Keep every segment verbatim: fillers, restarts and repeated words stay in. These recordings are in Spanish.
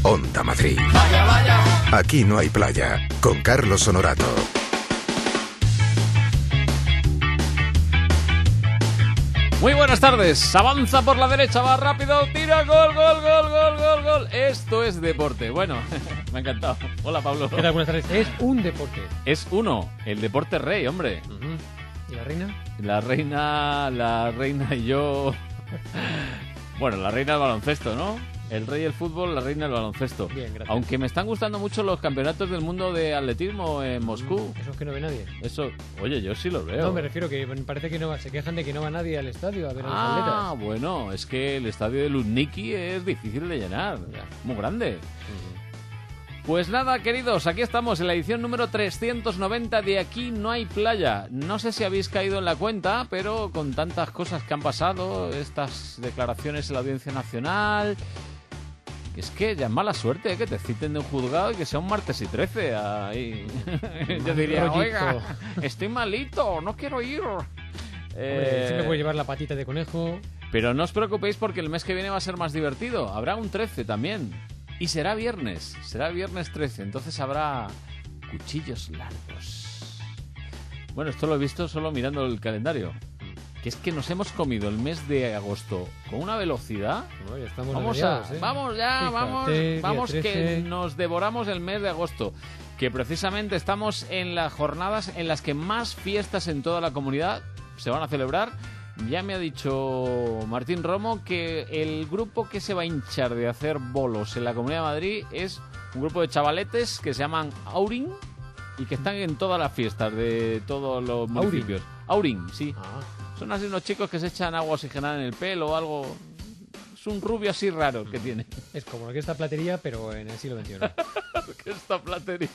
Onda Madrid. Vaya, vaya. Aquí no hay playa, con Carlos Honorato. Muy buenas tardes, avanza por la derecha, va rápido, tira, gol, gol, gol, gol, gol, gol. Esto es deporte. Bueno, me ha encantado. Hola, Pablo. ¿Qué tal? Buenas tardes. Es un deporte. Es uno, el deporte rey, hombre. Uh-huh. ¿Y la reina? La reina, la reina y yo... Bueno, la reina del baloncesto, ¿no? El rey del fútbol, la reina del baloncesto. Bien, gracias. Aunque me están gustando mucho los campeonatos del mundo de atletismo en Moscú. Eso es que no ve nadie. Eso, oye, yo sí lo veo. No, me refiero que parece que no va, se quejan de que no va nadie al estadio a ver a los Ah, atletas. bueno, es que el estadio de Luzhniki es difícil de llenar. Muy grande. Uh-huh. Pues nada, queridos, aquí estamos en la edición número trescientos noventa de Aquí no hay playa. No sé si habéis caído en la cuenta, pero con tantas cosas que han pasado, estas declaraciones en la Audiencia Nacional... Es que ya es mala suerte, ¿eh? Que te citen de un juzgado y que sea un martes y trece. Ahí. Yo diría, rollito. oiga, estoy malito, no quiero ir. Hombre, Eh, siempre puede llevar la patita de conejo. Pero no os preocupéis porque el mes que viene va a ser más divertido. Habrá un trece también. Y será viernes, será viernes trece. Entonces habrá cuchillos largos. Bueno, esto lo he visto solo mirando el calendario. Que es que nos hemos comido el mes de agosto con una velocidad. No, ya estamos Vamos, mediados, a, ¿eh? vamos ya, Fíjate, vamos, día vamos que trece. nos devoramos el mes de agosto. Que precisamente estamos en las jornadas en las que más fiestas en toda la comunidad se van a celebrar. Ya me ha dicho Martín Romo que el grupo que se va a hinchar de hacer bolos en la Comunidad de Madrid es un grupo de chavaletes que se llaman Aurin y que están en todas las fiestas de todos los municipios. Aurin, sí. Ah. Son así unos chicos que se echan agua oxigenada en el pelo o algo. Es un rubio así raro que tiene. Es como lo que esta platería, pero en el siglo veintiuno. ¿Qué esta platería?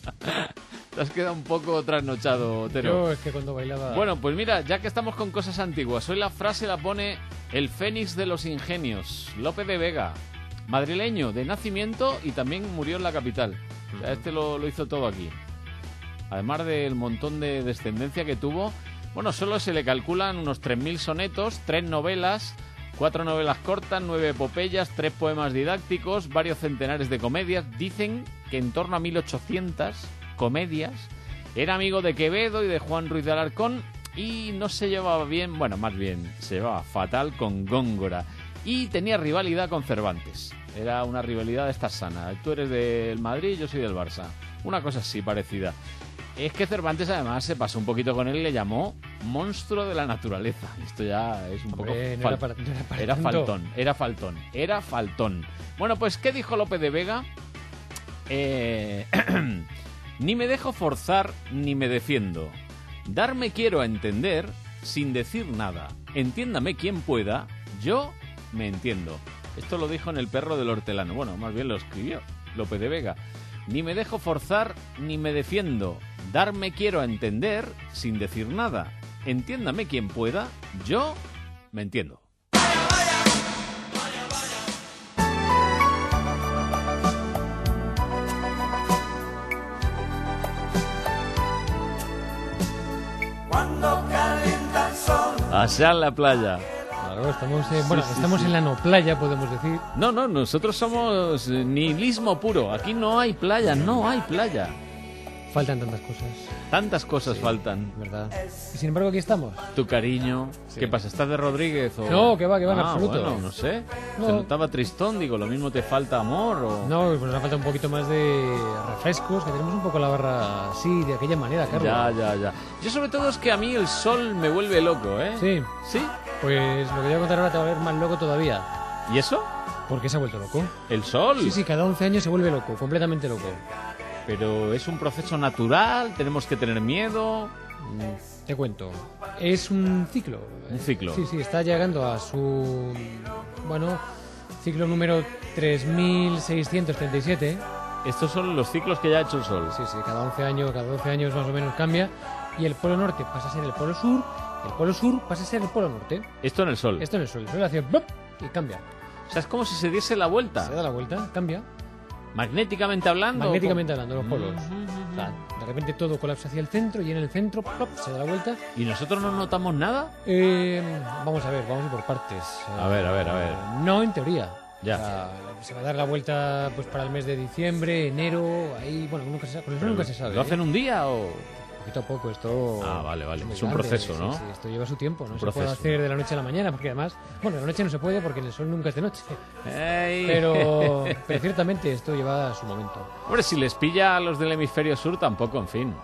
Te has quedado un poco trasnochado, Otero. Yo es que cuando bailaba... Bueno, pues mira, ya que estamos con cosas antiguas, hoy la frase la pone el Fénix de los Ingenios, Lope de Vega, madrileño de nacimiento y también murió en la capital. O sea, este lo, lo hizo todo aquí. Además del montón de descendencia que tuvo, bueno, solo se le calculan unos tres mil sonetos, tres novelas, cuatro novelas cortas, nueve epopeyas, tres poemas didácticos, varios centenares de comedias. Dicen que en torno a mil ochocientas comedias. Era amigo de Quevedo y de Juan Ruiz de Alarcón y no se llevaba bien, bueno, más bien, se llevaba fatal con Góngora. Y tenía rivalidad con Cervantes. Era una rivalidad de esta sana. Tú eres del Madrid, yo soy del Barça. Una cosa así parecida. Es que Cervantes además se pasó un poquito con él y le llamó monstruo de la naturaleza. Esto ya es un Hombre, poco... no era para- no era para era tanto. faltón, era faltón, era faltón. Bueno, pues, ¿qué dijo Lope de Vega? Eh... Ni me dejo forzar ni me defiendo. Darme quiero a entender sin decir nada. Entiéndame quien pueda, yo me entiendo. Esto lo dijo en El perro del hortelano. Bueno, más bien lo escribió Lope de Vega. Ni me dejo forzar ni me defiendo. Darme quiero a entender sin decir nada. Entiéndame quien pueda, yo me entiendo. Cuando calienta el sol. Allá en la playa. Claro, estamos, eh, bueno, Sí, sí, estamos sí. en la no playa, podemos decir. No, no, nosotros somos eh, nihilismo puro. Aquí no hay playa, no hay playa. Faltan tantas cosas, Tantas cosas Sí. faltan. ¿verdad? Y sin embargo aquí estamos. Tu cariño. Sí. ¿Qué pasa? ¿Estás de Rodríguez? O... No, que va, que va, en Ah, absoluto. Bueno, no sé. No. Se notaba tristón, digo, lo mismo te falta amor o... No, pues nos falta un poquito más de refrescos, que tenemos un poco la barra así, de aquella manera, Carlos. Ya, ya, ya. Yo sobre todo es que a mí el sol me vuelve loco, ¿eh? Sí, ¿Sí? pues lo que voy a contar ahora te va a ver más loco todavía. ¿Y eso? ¿Por qué se ha vuelto loco? ¿El sol? Sí, sí, cada once años se vuelve loco, completamente loco. Pero es un proceso natural, tenemos que tener miedo... Mm, Te cuento. Es un ciclo. Un ciclo. Sí, sí, está llegando a su, bueno, ciclo número tres mil seiscientos treinta y siete. Estos son los ciclos que ya ha hecho el sol. Sí, sí, cada once años, cada doce años más o menos cambia. Y el polo norte pasa a ser el polo sur, el polo sur pasa a ser el polo norte. Esto en el sol. Esto en el sol, el sol hace ¡bop! Y cambia. O sea, es como si se diese la vuelta. Se da la vuelta, cambia. Magnéticamente hablando. Magnéticamente ¿o cómo? hablando, los polos. O sea, de repente todo colapsa hacia el centro y en el centro ¡plop! Se da la vuelta. ¿Y nosotros no notamos nada? Eh, vamos a ver, vamos a ir por partes. A ver, a ver, a ver. No, en teoría. Ya. O sea, se va a dar la vuelta pues para el mes de diciembre, enero, ahí, bueno, nunca se sabe, con el sol nunca se sabe. ¿Lo ¿eh? hacen un día o...? Poquito a poco, esto... Ah, vale, vale. muy Es un grande, proceso, sí, ¿no? Sí, esto lleva su tiempo, no Un se puede proceso. hacer de la noche a la mañana, porque además, bueno, de la noche no se puede porque el sol nunca es de noche. ¡Ey! Pero, pero ciertamente esto lleva su momento. Hombre, si les pilla a los del hemisferio sur, tampoco, en fin.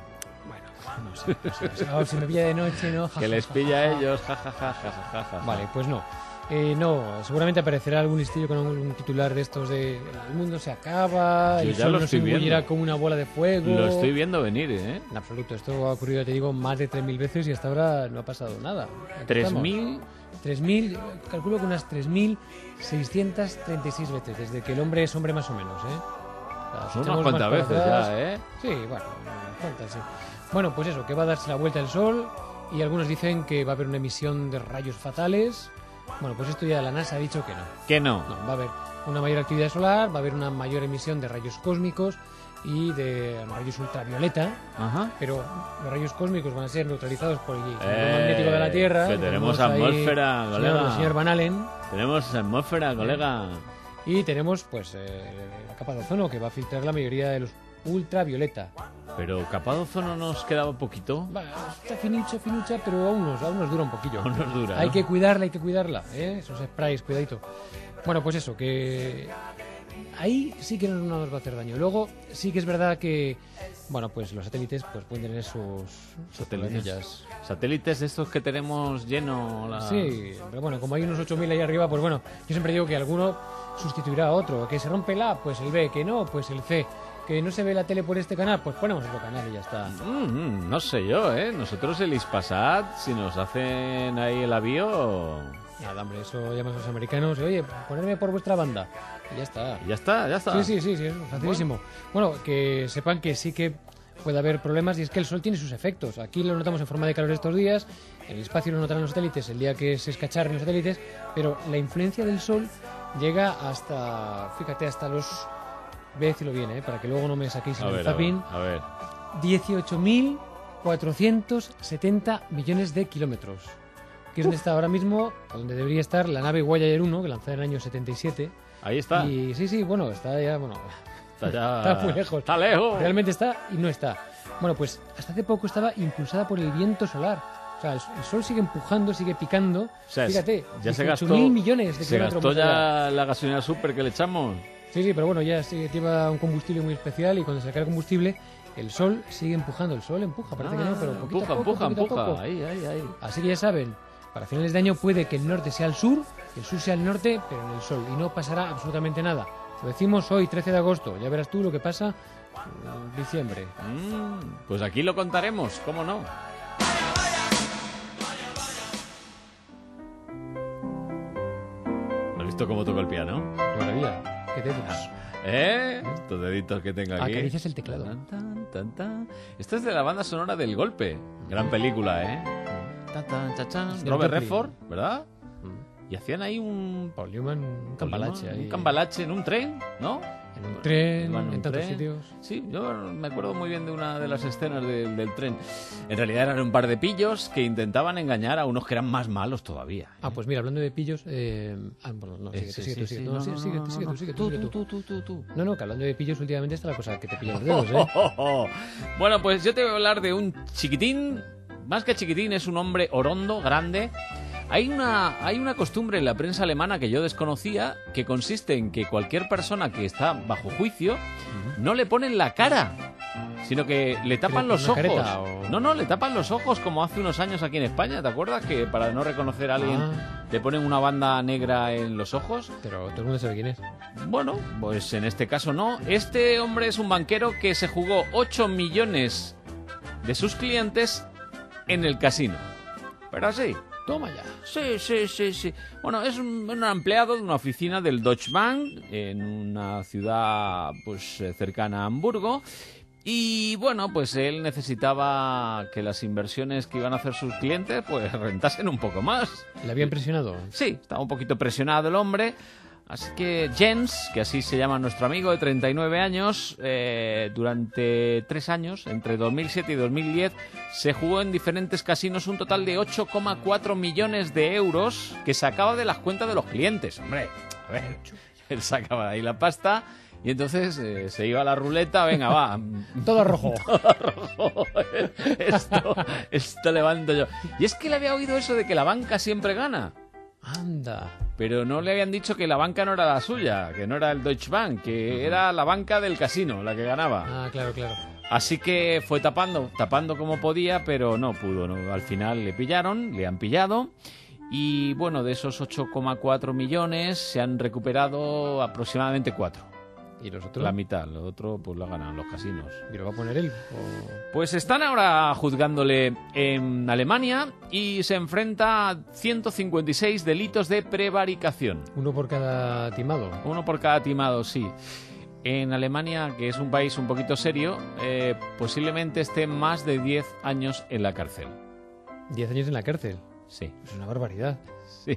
Bueno, no sé, no sé, no sé. Ah, si me pilla de noche, ¿no? Ja, Que ja, les ja, pilla a ja, ja. ellos, jajaja, jajaja. Ja, ja. Vale, pues no. Eh, no, seguramente aparecerá algún listillo con algún titular de estos de el mundo se acaba, Yo el ya sol lo nos estoy engullirá viendo. como una bola de fuego. Lo estoy viendo venir, ¿eh? En absoluto, esto ha ocurrido, te digo, más de tres mil veces y hasta ahora no ha pasado nada. Aquí ¿Tres estamos. mil? tres mil, calculo que unas tres mil seiscientos treinta y seis veces, desde que el hombre es hombre más o menos, ¿eh? O sea, si Son echamos unas cuantas más para veces atrás- ya, ¿eh? Sí, bueno, unas cuantas, sí. Bueno, pues eso, que va a darse la vuelta el sol y algunos dicen que va a haber una emisión de rayos fatales. Bueno, pues esto ya la NASA ha dicho que no. Que no. No, va a haber una mayor actividad solar, va a haber una mayor emisión de rayos cósmicos y de rayos ultravioleta, Ajá. pero los rayos cósmicos van a ser neutralizados por el campo Eh, magnético de la Tierra. que tenemos atmósfera, señor, colega. el señor Van Allen. Tenemos atmósfera, colega. Y tenemos pues eh, la capa de ozono que va a filtrar la mayoría de los ultravioleta. Pero capa de ozono nos quedaba poquito. Va, está finucha, finucha, pero aún nos, aún nos dura un poquillo. Aún nos dura, Hay ¿no? que cuidarla, hay que cuidarla, ¿eh? Esos sprays, cuidadito. Bueno, pues eso, que ahí sí que no nos va a hacer daño. Luego sí que es verdad que, bueno, pues los satélites pues pueden tener sus, sus Satélites. problemillas. Satélites de estos que tenemos lleno. La... Sí, pero bueno, como hay unos ocho mil ahí arriba, pues bueno, yo siempre digo que alguno sustituirá a otro. Que se rompe el A, pues el B, que no, pues el C. Que no se ve la tele por este canal, pues ponemos otro canal y ya está. Mm, mm, no sé yo, ¿eh? Nosotros el Ispasat, si nos hacen ahí el avión... Nada, hombre, eso llamas a los americanos, oye, ponerme por vuestra banda. Y ya está. Ya está, ya está. Sí, sí, sí, sí, es facilísimo. Bueno. que sepan que sí que puede haber problemas y es que el sol tiene sus efectos. Aquí lo notamos en forma de calor estos días, en el espacio lo notarán los satélites el día que se escacharren los satélites, pero la influencia del sol llega hasta, fíjate, hasta los... Voy a decirlo bien, ¿eh? Para que luego no me saquéis A el ver, a ver, zapping. a ver. dieciocho mil cuatrocientos setenta millones de kilómetros. Que es donde está ahora mismo, o donde debería estar la nave Voyager uno, que lanzó en el año setenta y siete. Ahí está. Y sí, sí, bueno, está ya, bueno, Está ya... está muy lejos. Está lejos. Realmente está y no está. Bueno, pues hasta hace poco estaba impulsada por el viento solar. O sea, el, el sol sigue empujando, sigue picando. O sea, Fíjate, ya se dieciocho gastó... mil millones de Se kilómetros gastó por hora. ya la gasolina super que le echamos. Sí, sí, pero bueno, ya sí, lleva un combustible muy especial y cuando se carga el combustible, el sol sigue empujando. El sol empuja, parece que no, pero poquito empuja, a poco, empuja, poquito a empuja. poco. Ahí, ahí, ahí. Así que ya saben, para finales de año puede que el norte sea el sur, que el sur sea el norte, pero en el sol, y no pasará absolutamente nada. Lo decimos hoy, trece de agosto, ya verás tú lo que pasa en diciembre. Mm, pues aquí lo contaremos, ¿cómo no? ¿Has visto cómo toco el piano? Maravilla, qué dedos. ¿Eh? Estos deditos que tengo aquí. Acaricias el teclado. Tan, tan, tan, tan. Esto es de la banda sonora del Golpe. Gran película, ¿eh? Tan, tan, chan, chan. Del Robert Joplin. Redford, ¿verdad? Mm. Y hacían ahí un... Paul Newman, un cambalache ahí. Un cambalache en un tren, ¿no? En un tren, Iban en, un tantos tren. sitios. Sí, yo me acuerdo muy bien de una de las escenas del, del tren. En realidad eran un par de pillos que intentaban engañar a unos que eran más malos todavía. ¿eh? Ah, pues mira, hablando de pillos... Eh... Ah, bueno, no, sigue, Eh, sí, sigue, sí, tú, sí, sigue, no, tú, no, sigue, no, tú, sigue, no, tú, sigue, tú, tú, sigue, tú, tú. tú, tú, tú. No, no, que hablando de pillos últimamente está la cosa que te pillan los dedos, ¿eh? Bueno, pues yo te voy a hablar de un chiquitín, más que chiquitín, es un hombre orondo, grande. Hay una, hay una costumbre en la prensa alemana que yo desconocía, que consiste en que cualquier persona que está bajo juicio no le ponen la cara, sino que le tapan le los ponen ojos. una careta o- No, no, le tapan los ojos como hace unos años aquí en España, ¿te acuerdas? Que para no reconocer a alguien Ah. le ponen una banda negra en los ojos. Pero todo el mundo sabe quién es. Bueno, pues en este caso no. Este hombre es un banquero que se jugó ocho millones de sus clientes en el casino. Pero así. Toma ya. Sí, sí, sí, sí. Bueno, es un, un empleado de una oficina del Deutsche Bank en una ciudad pues eh, cercana a Hamburgo. Y bueno, pues él necesitaba que las inversiones que iban a hacer sus clientes pues rentasen un poco más. ¿Le habían presionado? Sí, estaba un poquito presionado el hombre. Así que Jens, que así se llama nuestro amigo de treinta y nueve años, eh, durante tres años, entre dos mil siete y dos mil diez, se jugó en diferentes casinos un total de ocho coma cuatro millones de euros que sacaba de las cuentas de los clientes. Hombre, a A ver, él sacaba de ahí la pasta y entonces eh, se iba a la ruleta, venga, va. Todo rojo. Todo rojo. Esto, esto levanto yo. Y es que le había oído eso de que la banca siempre gana. Anda. Pero no le habían dicho que la banca no era la suya, que no era el Deutsche Bank, que era la banca del casino la que ganaba. Ah, claro, claro. Así que fue tapando, tapando como podía, pero no pudo, ¿no? Al final le pillaron, le han pillado. Y bueno, de esos ocho coma cuatro millones se han recuperado aproximadamente cuatro. ¿Y los otros? La mitad, lo otro pues lo ganan los casinos. ¿Y lo va a poner él? O... Pues están ahora juzgándole en Alemania y se enfrenta a ciento cincuenta y seis delitos de prevaricación. Uno por cada timado. Uno por cada timado, sí. En Alemania, que es un país un poquito serio, eh, posiblemente esté más de diez años en la cárcel. Diez años en la cárcel. Sí. Es una barbaridad. Sí.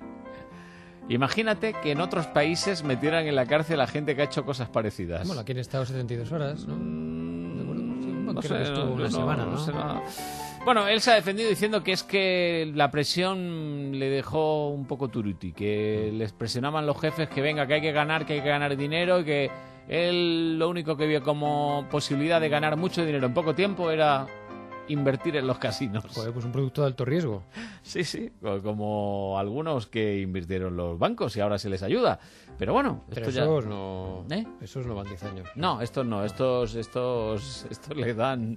Imagínate que en otros países metieran en la cárcel a gente que ha hecho cosas parecidas. Bueno, aquí han estado setenta y dos horas, ¿no? Mm, ¿De acuerdo? Sí, no bueno, sé, creo que estuvo no, una no, semana, no ¿no? sé nada. Bueno, él se ha defendido diciendo que es que la presión le dejó un poco turuti, que les presionaban los jefes que venga, que hay que ganar, que hay que ganar dinero y que él lo único que vio como posibilidad de ganar mucho dinero en poco tiempo era invertir en los casinos. Joder, pues un producto de alto riesgo. Sí, sí, como algunos que invirtieron los bancos y ahora se les ayuda. Pero bueno, Pero esto ya... esos no... ¿Eh? Esos no van diez años. No, estos no, estos, estos, estos le dan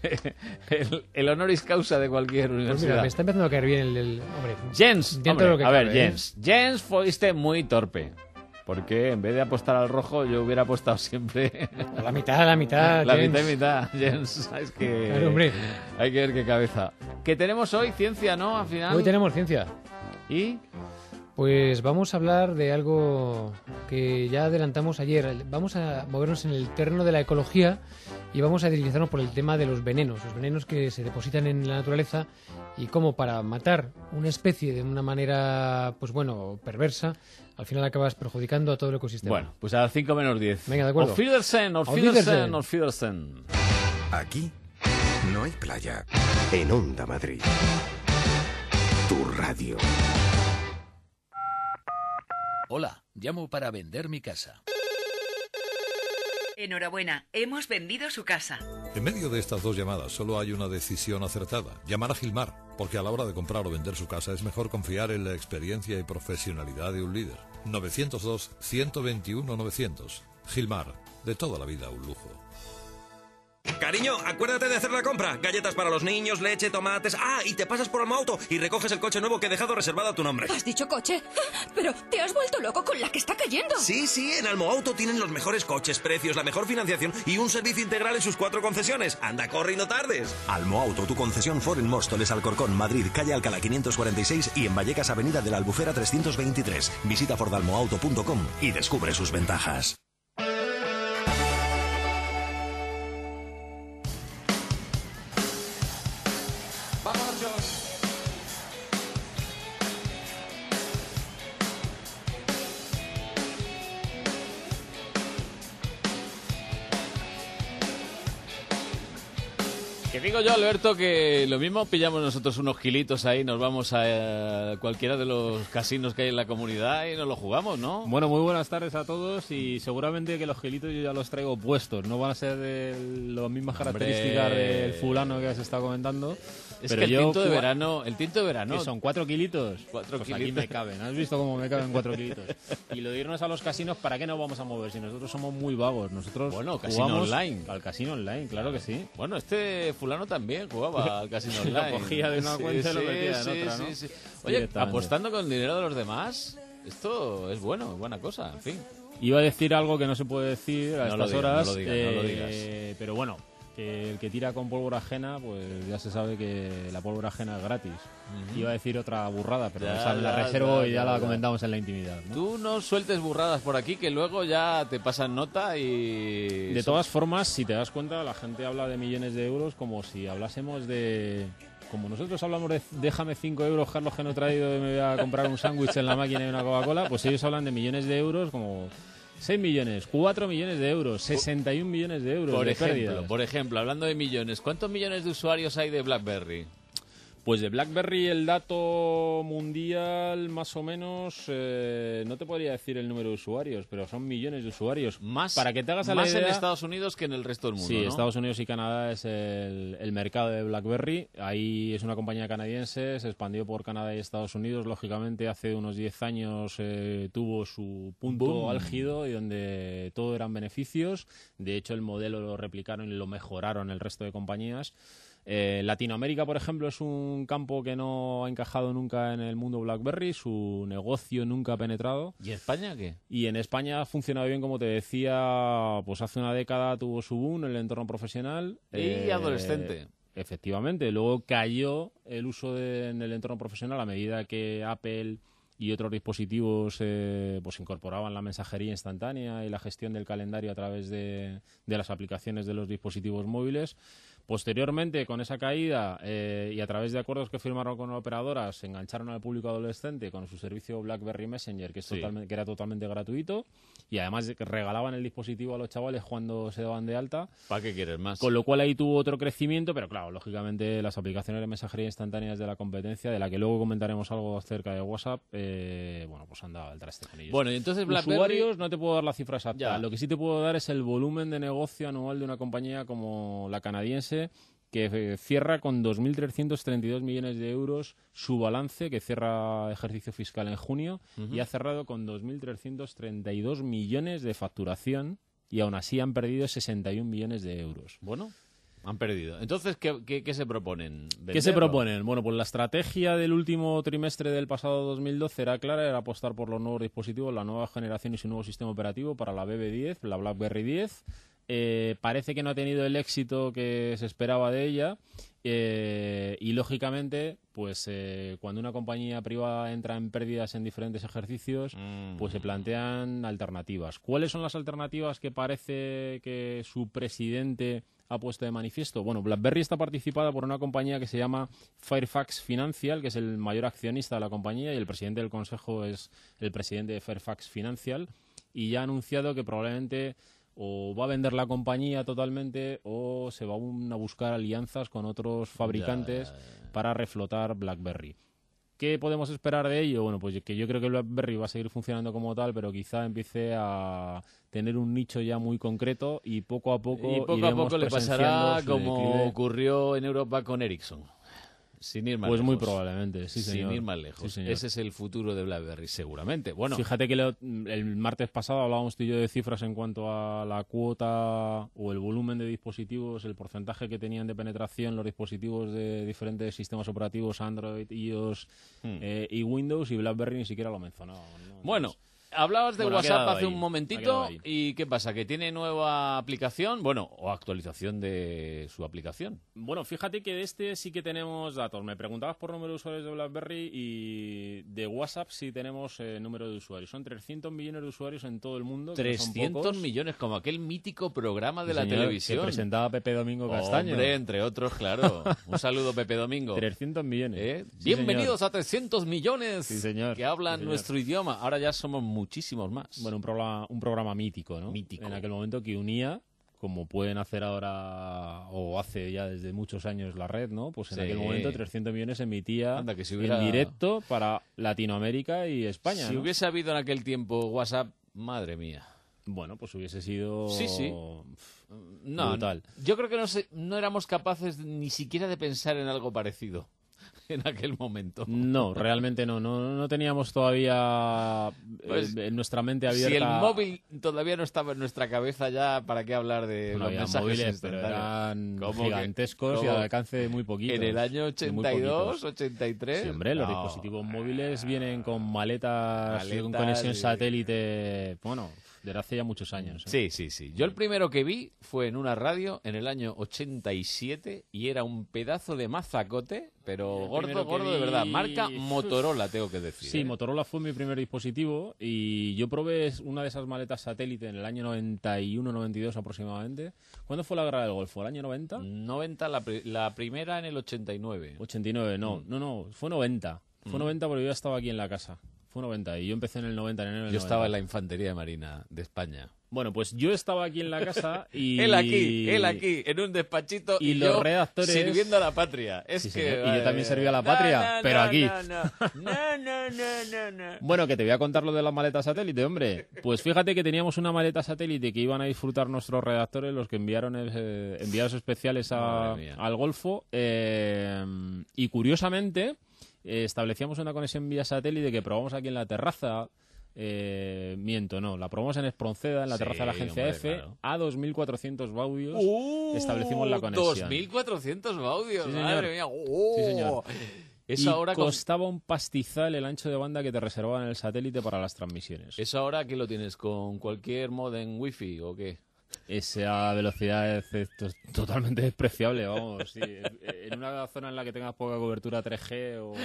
el, el honoris causa de cualquier Pues universidad. mira, me está empezando a caer bien el... el- hombre, Jens, dentro hombre, de lo que a ver, cabe, ¿eh? Jens, Jens fuiste muy torpe. Porque en vez de apostar al rojo, yo hubiera apostado siempre A la mitad, a la mitad. la Jens. mitad y mitad. Jens, es que Claro, hombre. hay que ver qué cabeza. ¿Qué tenemos hoy? Ciencia, ¿no? Al final. Hoy tenemos ciencia. ¿Y? Pues vamos a hablar de algo que ya adelantamos ayer. Vamos a movernos en el terreno de la ecología y vamos a deslizarnos por el tema de los venenos, los venenos que se depositan en la naturaleza y cómo para matar una especie de una manera, pues bueno, perversa, al final acabas perjudicando a todo el ecosistema. Bueno, pues a las cinco menos diez. Venga, de acuerdo. Auf Wiedersehen, auf Auf Wiedersehen, Wiedersehen. auf Wiedersehen. Aquí no hay playa. En Onda Madrid. Tu radio. Hola, llamo para vender mi casa. Enhorabuena, hemos vendido su casa. En medio de estas dos llamadas solo hay una decisión acertada, llamar a Gilmar, porque a la hora de comprar o vender su casa es mejor confiar en la experiencia y profesionalidad de un líder. novecientos dos, ciento veintiuno, novecientos. Gilmar, de toda la vida un lujo. Cariño, acuérdate de hacer la compra. Galletas para los niños, leche, tomates... Ah, y te pasas por Almoauto y recoges el coche nuevo que he dejado reservado a tu nombre. ¿Has dicho coche? Pero te has vuelto loco con la que está cayendo. Sí, sí, en Almoauto tienen los mejores coches, precios, la mejor financiación y un servicio integral en sus cuatro concesiones. Anda, corre y no tardes. Almoauto, tu concesión Ford en Móstoles, Alcorcón, Madrid, calle Alcalá quinientos cuarenta y seis y en Vallecas, avenida de la Albufera trescientos veintitrés. Visita ford almoauto punto com y descubre sus ventajas. Que digo yo, Alberto, que lo mismo pillamos nosotros unos kilitos ahí, nos vamos a eh, cualquiera de los casinos que hay en la comunidad y nos lo jugamos, ¿no? Bueno, muy buenas tardes a todos y seguramente que los gelitos yo ya los traigo puestos, no van a ser de las mismas características del fulano que has estado comentando. Es pero que el yo tinto de cua- verano, el tinto de verano, que son cuatro kilitos. Cuatro pues kilitos. aquí me caben. ¿Has visto cómo me caben cuatro kilitos? Y lo de irnos a los casinos, ¿para qué nos vamos a mover? Si nosotros somos muy vagos. Nosotros Bueno, casino jugamos online. Al casino online, claro que sí. Bueno, este fulano también jugaba al casino online. Lo cogía de una Sí, cuenta y lo sí, metía en sí, otra, sí, ¿no? sí. Oye, Directamente. apostando con el dinero de los demás, esto es bueno, es buena cosa, en fin. Iba a decir algo que no se puede decir a No lo estas digas, horas. no lo digas, no lo eh, digas. Pero bueno, que el que tira con pólvora ajena, pues ya se sabe que la pólvora ajena es gratis. Ujú. Iba a decir otra burrada, pero Ya, esa me la ya, reservo ya, y ya, ya, la ya. comentamos en la intimidad, ¿no? Tú no sueltes burradas por aquí que luego ya te pasan nota y... De todas formas, si te das cuenta, la gente habla de millones de euros como si hablásemos de... Como nosotros hablamos de déjame cinco euros, Carlos, que no he traído y me voy a comprar un sándwich en la máquina y una Coca-Cola, pues ellos hablan de millones de euros como seis millones, cuatro millones de euros, sesenta y un millones de euros Por de ejemplo, pérdidas. por ejemplo, hablando de millones, ¿cuántos millones de usuarios hay de BlackBerry? Pues de BlackBerry el dato mundial más o menos, eh, no te podría decir el número de usuarios, pero son millones de usuarios. Más, Para que te hagas a la más idea, en Estados Unidos que en el resto del mundo, sí, ¿no? Estados Unidos y Canadá es el, el mercado de BlackBerry. Ahí es una compañía canadiense, se expandió por Canadá y Estados Unidos. Lógicamente, hace unos diez años eh, tuvo su punto Boom. álgido y donde todo eran beneficios. De hecho, el modelo lo replicaron y lo mejoraron el resto de compañías. Eh, Latinoamérica, por ejemplo, es un campo que no ha encajado nunca en el mundo BlackBerry, su negocio nunca ha penetrado. ¿Y España qué? Y en España ha funcionado bien, como te decía, pues hace una década tuvo su boom en el entorno profesional. Y eh, adolescente. Efectivamente, luego cayó el uso de, en el entorno profesional a medida que Apple y otros dispositivos eh, pues incorporaban la mensajería instantánea y la gestión del calendario a través de, de las aplicaciones de los dispositivos móviles. Posteriormente, con esa caída eh, y a través de acuerdos que firmaron con operadoras, se engancharon al público adolescente con su servicio BlackBerry Messenger, que, es Sí. totalmente, que era totalmente gratuito, y además de que regalaban el dispositivo a los chavales cuando se daban de alta. ¿Para qué quieres más? Con lo cual ahí tuvo otro crecimiento, pero claro, lógicamente las aplicaciones de mensajería instantáneas de la competencia, de la que luego comentaremos algo acerca de WhatsApp, eh, bueno, pues han dado el traste con ellos. Bueno, y entonces BlackBerry... Usuarios, no te puedo dar la cifra exacta. Ya. Lo que sí te puedo dar es el volumen de negocio anual de una compañía como la canadiense, que eh, cierra con dos mil trescientos treinta y dos millones de euros su balance, que cierra ejercicio fiscal en junio, Ujú. y ha cerrado con dos mil trescientos treinta y dos millones de facturación, y aún así han perdido sesenta y un millones de euros. Bueno, han perdido. Entonces, ¿qué, qué, qué se proponen? ¿Qué se ¿Venderlo? proponen? Bueno, pues la estrategia del último trimestre del pasado dos mil doce era clara, era apostar por los nuevos dispositivos, la nueva generación y su nuevo sistema operativo para la B B diez, la BlackBerry diez. Eh, parece que no ha tenido el éxito que se esperaba de ella eh, y lógicamente pues eh, cuando una compañía privada entra en pérdidas en diferentes ejercicios Mm. pues se plantean alternativas. ¿Cuáles son las alternativas que parece que su presidente ha puesto de manifiesto? Bueno, BlackBerry está participada por una compañía que se llama Fairfax Financial, que es el mayor accionista de la compañía, y el presidente del consejo es el presidente de Fairfax Financial, y ya ha anunciado que probablemente o va a vender la compañía totalmente o se va a buscar alianzas con otros fabricantes Ya. para reflotar BlackBerry. ¿Qué podemos esperar de ello? Bueno, pues que yo creo que BlackBerry va a seguir funcionando como tal, pero quizá empiece a tener un nicho ya muy concreto y poco a poco Y poco a iremos poco le presenciando pasará su como declive. ocurrió en Europa con Ericsson. Sin ir más Pues muy lejos. probablemente, sí, señor. Sin ir más lejos. Sí, señor. Ese es el futuro de BlackBerry, seguramente. Bueno, Fíjate que lo- el martes pasado hablábamos tú y yo de cifras en cuanto a la cuota o el volumen de dispositivos, el porcentaje que tenían de penetración los dispositivos de diferentes sistemas operativos, Android, iOS Hmm. eh, y Windows, y BlackBerry ni siquiera lo mencionaba. ¿no? Bueno, hablabas de Bueno, ha WhatsApp quedado hace ahí, un ha momentito. quedado ahí. ¿Y qué pasa? ¿Que tiene nueva aplicación? Bueno, o actualización de su aplicación. Bueno, fíjate que de este sí que tenemos datos. Me preguntabas por número de usuarios de BlackBerry y de WhatsApp sí tenemos eh, número de usuarios. Son trescientos millones de usuarios en todo el mundo. que no son trescientos pocos. millones, como aquel mítico programa de Sí, la señor, televisión. que presentaba Pepe Domingo Castaño. Hombre, entre otros, claro. Un saludo, Pepe Domingo. trescientos millones. ¿Eh? Sí, Bienvenidos señor. a trescientos millones Sí, señor. que hablan Sí, señor. nuestro idioma. Ahora ya somos muchísimos más. Bueno, un programa, un programa mítico, ¿no? Mítico. En aquel momento que unía, como pueden hacer ahora, o hace ya desde muchos años la red, ¿no? Pues en Sí. aquel momento trescientos millones emitía Anda, que si hubiera- en directo para Latinoamérica y España, si ¿no? hubiese habido en aquel tiempo WhatsApp, madre mía. Bueno, pues hubiese sido... Sí, sí. No, brutal. yo creo que no, sé, no éramos capaces ni siquiera de pensar en algo parecido en aquel momento. No, realmente no. No, no teníamos todavía Pues, eh, en nuestra mente abierta... Si el móvil todavía no estaba en nuestra cabeza, ya para qué hablar de No los había mensajes móviles, pero instantáneos. eran ¿Cómo que- gigantescos y cómo? al alcance de muy poquitos. En el año de muy ochenta y dos, poquitos. ochenta y tres. Sí, hombre, los No. dispositivos móviles vienen con maletas, Maletas con conexión y- satélite, bueno, desde hace ya muchos años. ¿eh? Sí, sí, sí. Yo el primero que vi fue en una radio en el año ochenta y siete y era un pedazo de mazacote, pero El gordo, primero que gordo de vi- verdad. Marca Uf. Motorola, tengo que decir. Sí, ¿eh? Motorola fue mi primer dispositivo y yo probé una de esas maletas satélite en el año noventa y uno noventa y dos aproximadamente. ¿Cuándo fue la guerra del Golfo? ¿El año noventa? noventa, la, pri- la primera en el ochenta y nueve. ochenta y nueve, no, Mm. no, no, fue noventa. Fue Mm. noventa porque yo ya estaba aquí en la casa. Fue noventa y yo empecé en el noventa, en enero del Yo noventa. estaba en la Infantería de Marina de España. Bueno, pues yo estaba aquí en la casa y... Él aquí, él aquí, en un despachito y, y, los yo redactores... sirviendo a la patria. Es Sí, que, señor. Y yo también eh, servía a la no, patria, no, pero no, aquí. No, no, no, no, no, no, no. Bueno, que te voy a contar lo de la maleta satélite, hombre. Pues fíjate que teníamos una maleta satélite que iban a disfrutar nuestros redactores, los que enviaron eh, enviados especiales a, al Golfo. Eh, y curiosamente, eh, establecíamos una conexión vía satélite que probamos aquí en la terraza. Eh, miento, no, la probamos en Espronceda, en la Sí, terraza de la agencia hombre, F, claro. a dos mil cuatrocientos baudios. Uh, establecimos la conexión. dos mil cuatrocientos baudios, Sí, señor. madre mía. Uh, Sí, señor. Eso y ahora con- costaba un pastizal el ancho de banda que te reservaban en el satélite para las transmisiones. ¿Eso ahora qué lo tienes? ¿Con cualquier modem wifi o qué? Esa velocidad es, es to- totalmente despreciable, vamos. Sí. En una zona en la que tengas poca cobertura tres G o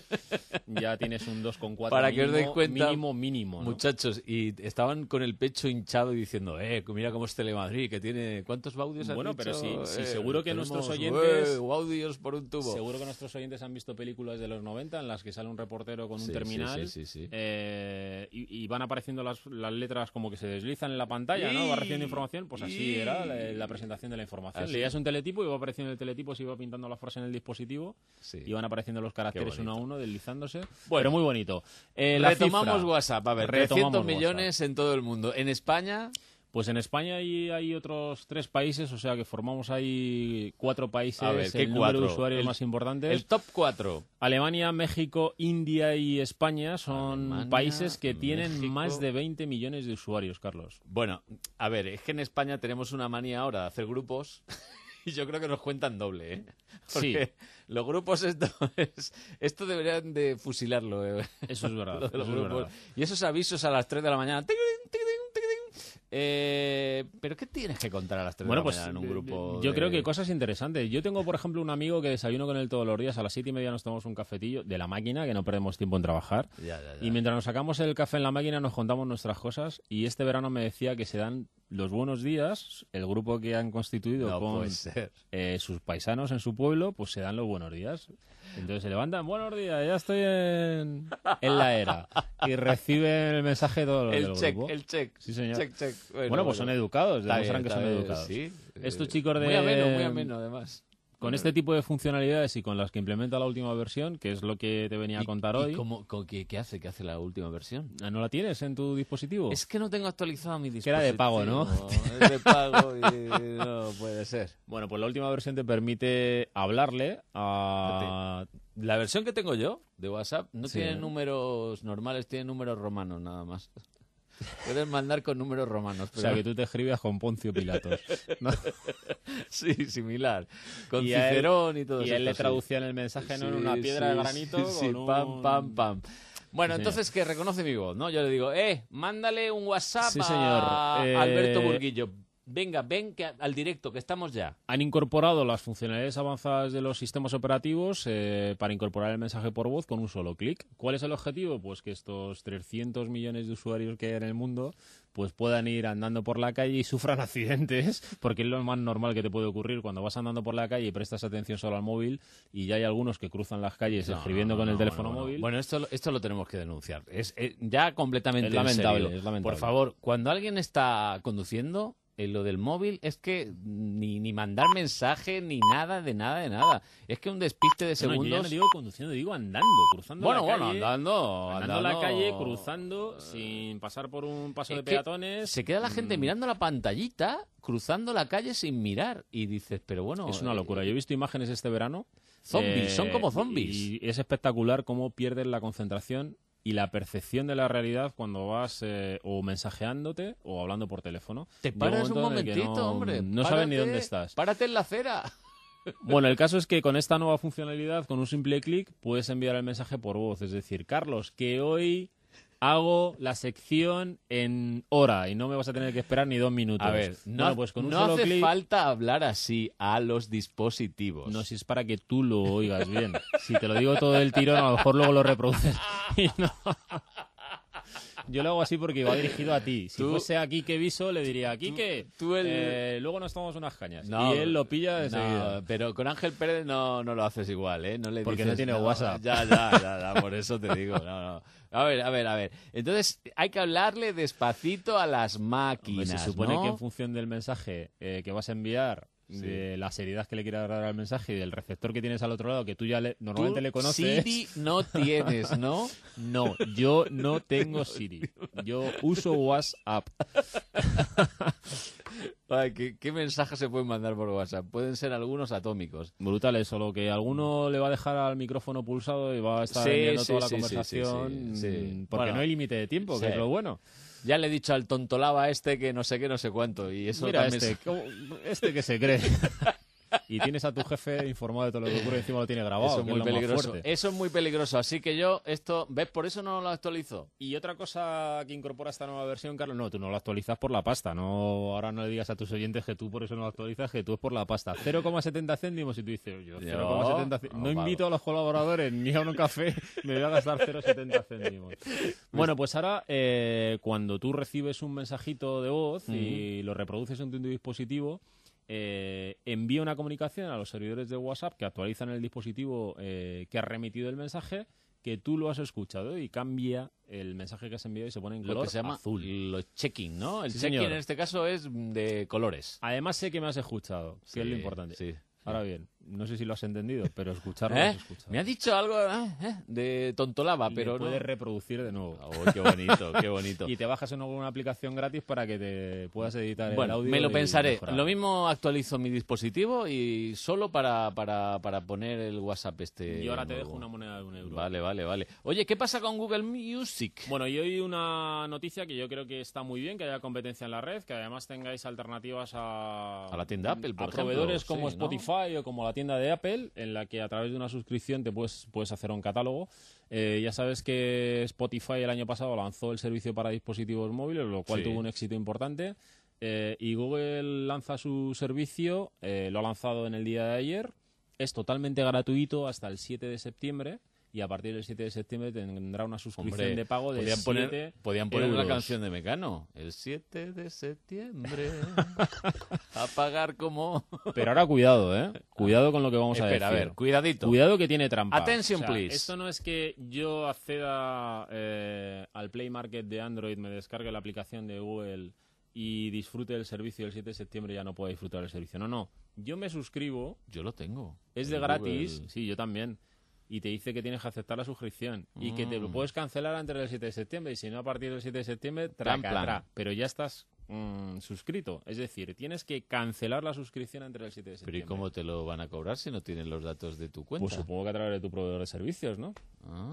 ya tienes un dos coma cuatro Para que os deis mínimo, cuenta, mínimo, mínimo, ¿no? muchachos, y estaban con el pecho hinchado y diciendo, eh, mira cómo es Telemadrid, que tiene... ¿Cuántos baudios has Bueno, pero dicho? sí, sí, Eh, seguro que tenemos, nuestros oyentes... eh, audios por un tubo. Seguro que nuestros oyentes han visto películas de los noventa en las que sale un reportero con un Sí, terminal sí, sí, sí, sí. eh, y, y van apareciendo las, las letras como que se deslizan en la pantalla, ¿no? Va recibiendo información, pues así era la, la presentación de la información. Así. Leías un teletipo y iba apareciendo el teletipo, se iba pintando la frase en el dispositivo, Sí. iban apareciendo los caracteres Qué uno a bonito. uno, deslizándose. Bueno, pero muy bonito. Eh, la Retomamos cifra. WhatsApp, a ver, Retomamos trescientos WhatsApp. millones en todo el mundo. En España... Pues en España hay, hay otros tres países, o sea que formamos ahí cuatro países, A ver, ¿qué el número cuatro? de usuarios El- más importantes. El top cuatro. Alemania, México, India y España son Alemania, países que tienen México. más de veinte millones de usuarios, Carlos. Bueno, a ver, es que en España tenemos una manía ahora de hacer grupos y yo creo que nos cuentan doble, ¿eh? Porque Sí. los grupos esto es, esto deberían de fusilarlo. ¿eh? Eso es verdad, Lo de los eso es grupos. verdad. Y esos avisos a las tres de la mañana. ¡tiquirín, tiquirín, tiquirín! Eh, ¿Pero qué tienes que contar a las tres Bueno, de la pues mañana en un grupo? yo de- creo que cosas interesantes. Yo tengo, por ejemplo, un amigo que desayuno con él todos los días. A las siete y media nos tomamos un cafetillo de la máquina, que no perdemos tiempo en trabajar. Ya, ya, ya. Y mientras nos sacamos el café en la máquina nos contamos nuestras cosas. Y este verano me decía que se dan los buenos días, el grupo que han constituido No con puede ser. eh, sus paisanos en su pueblo, pues se dan los buenos días. Entonces se levantan, buenos días, ya estoy en, en la era. Y reciben el mensaje todos los El del check, grupo. el check. Sí, señor. Check, check. Bueno, pues son educados, Está demuestran bien, que está son bien, educados. sí. Estos Eh, chicos de... Muy ameno, muy ameno, además. Con este tipo de funcionalidades y con las que implementa la última versión, que es lo que te venía a contar ¿Y hoy. cómo, co- qué, qué hace? ¿Qué hace la última versión? ¿No la tienes en tu dispositivo? Es que no tengo actualizado mi Que dispositivo. era de pago, ¿no? Es de pago y no puede ser. Bueno, pues la última versión te permite hablarle a... La versión que tengo yo de WhatsApp no Sí. tiene números normales, tiene números romanos nada más. Puedes mandar con números romanos. O sea, pero- que tú te escribías con Poncio Pilatos. ¿no? Sí, similar. Con Y a él- Cicerón y todo eso. Y él le traducía en el mensaje, ¿no? En una piedra de granito Sí, sí, con pam, un- pam, pam. Bueno, Sí, entonces que reconoce mi voz, ¿no? Yo le digo, eh, mándale un WhatsApp Sí, señor. a Eh, Alberto Burguillo. Venga, ven que al directo, que estamos ya. Han incorporado las funcionalidades avanzadas de los sistemas operativos eh, para incorporar el mensaje por voz con un solo clic. ¿Cuál es el objetivo? Pues que estos trescientos millones de usuarios que hay en el mundo pues puedan ir andando por la calle y sufran accidentes, porque es lo más normal que te puede ocurrir cuando vas andando por la calle y prestas atención solo al móvil y ya hay algunos que cruzan las calles No, escribiendo no, con no, el bueno, teléfono bueno. móvil. Bueno, esto, esto lo tenemos que denunciar. Es eh, ya completamente Es en lamentable, serio. es lamentable. Por favor, cuando alguien está conduciendo, en lo del móvil es que ni, ni mandar mensaje, ni nada, de nada, de nada. Es que un despiste de No, no, yo segundos... ya no digo conduciendo, digo andando, cruzando Bueno, la bueno, calle. andando, Andando la andando. calle, cruzando, sin pasar por un paso Es de que peatones. Se queda la gente Mm, mirando la pantallita, cruzando la calle sin mirar. Y dices, pero bueno... Es una locura. eh, Yo he visto imágenes este verano. Zombies, eh, son como zombies. Y es espectacular cómo pierdes la concentración y la percepción de la realidad cuando vas eh, o mensajeándote o hablando por teléfono. Te Llega paras un momento en el que momentito, no, hombre. No sabes ni Párate, dónde estás. Párate en la acera. Bueno, el caso es que con esta nueva funcionalidad, con un simple clic, puedes enviar el mensaje por voz. Es decir, Carlos, que hoy hago la sección en hora y no me vas a tener que esperar ni dos minutos. A ver, no, Bueno, pues con un no solo hace clic... falta hablar así a los dispositivos. No, si es para que tú lo oigas bien. Si te lo digo todo del tirón, a lo mejor luego lo reproduces. Y no. yo lo hago así porque va dirigido a ti. Si Tú- fuese a Quique Viso, le diría, Quique, tú el- eh, luego nos tomamos unas cañas. No, y él lo pilla de no, seguida. pero con Ángel Pérez no, no lo haces igual, ¿eh? No le Porque dices, no tiene WhatsApp. Ya, ya, ya, ya, por eso te digo. No, no. A ver, a ver, a ver. Entonces, hay que hablarle despacito a las Hombre, máquinas, se supone ¿no? que en función del mensaje eh, que vas a enviar, Sí. de la seriedad que le quieras dar al mensaje y del receptor que tienes al otro lado, que tú ya le- Tú normalmente le conoces. Siri no tienes, ¿no? No, yo no tengo Siri. Yo uso WhatsApp. Ay, ¿qué, ¿Qué mensajes se pueden mandar por WhatsApp? Pueden ser algunos atómicos. Brutal, solo que alguno le va a dejar al micrófono pulsado y va a estar Sí, enviando sí, toda la sí, sí, conversación, sí, sí, sí. mm, porque Bueno, no hay límite de tiempo, sí. que es lo bueno. Ya le he dicho al tontolaba este que no sé qué, no sé cuánto. Y eso Mira también este, es- ¿cómo- este que se cree. Y tienes a tu jefe informado de todo lo que ocurre y encima lo tiene grabado. Eso es que muy lo más peligroso. fuerte. Eso es muy peligroso. Así que yo, esto, ¿ves? Por eso no lo actualizo. Y otra cosa que incorpora esta nueva versión, Carlos, no, tú no lo actualizas por la pasta, no, ahora no le digas a tus oyentes que tú por eso no lo actualizas, que tú es por la pasta. cero coma setenta céntimos y tú dices, yo cero coma setenta céntimos, no no, invito a los colaboradores ni a un café, me voy a gastar cero coma setenta céntimos. Bueno, pues ahora, eh, cuando tú recibes un mensajito de voz y lo reproduces en tu dispositivo, eh, envía una comunicación a los servidores de WhatsApp que actualizan el dispositivo eh, que ha remitido el mensaje, que tú lo has escuchado y cambia el mensaje que has enviado y se pone en Lo color que se llama azul. los checking, ¿no? El Sí, checking señor. en este caso es de colores. Además sé que me has escuchado, que Sí, es lo importante. sí. Ahora bien, no sé si lo has entendido, pero escucharlo ¿Eh? lo has escuchado. Me ha dicho algo eh, eh, de tontolaba, Le pero no. puedes reproducir de nuevo. Oh, qué bonito, qué bonito. Y te bajas en alguna aplicación gratis para que te puedas editar el Bueno, audio. me lo y pensaré. mejorar. Lo mismo actualizo mi dispositivo y solo para, para, para poner el WhatsApp este. Y ahora te nuevo. dejo una moneda de un euro. Vale, vale, vale. Oye, ¿qué pasa con Google Music? Bueno, y hoy una noticia que yo creo que está muy bien, que haya competencia en la red, que además tengáis alternativas a, A la tienda Apple, por a ejemplo, proveedores como sí, ¿no? Spotify o como la tienda de Apple, en la que a través de una suscripción te puedes, puedes hacer un catálogo. Eh, ya sabes que Spotify el año pasado lanzó el servicio para dispositivos móviles, lo cual Sí. tuvo un éxito importante. Eh, y Google lanza su servicio, eh, lo ha lanzado en el día de ayer. Es totalmente gratuito hasta el siete de septiembre. Y a partir del siete de septiembre tendrá una suscripción Hombre, de pago de podían siete poner, podían poner euros. la canción de Mecano. El siete de septiembre. A pagar como. Pero ahora cuidado, ¿eh? Cuidado con lo que vamos a decir. Espera, a ver, cuidadito. Cuidado que tiene trampa. Attention, O sea, please. Esto no es que yo acceda eh, al Play Market de Android, me descargue la aplicación de Google y disfrute del servicio el siete de septiembre y ya no pueda disfrutar del servicio. No, no. Yo me suscribo. Yo lo tengo. Es El de gratis. Google. Sí, yo también. Y te dice que tienes que aceptar la suscripción y que te lo Mm. puedes cancelar antes del siete de septiembre y si no a partir del siete de septiembre, Plan, traca, plan. tra. Pero ya estás mm, suscrito. Es decir, tienes que cancelar la suscripción antes del siete de Pero septiembre. ¿y cómo te lo van a cobrar si no tienen los datos de tu cuenta? Pues supongo que a través de tu proveedor de servicios, ¿no? Ah,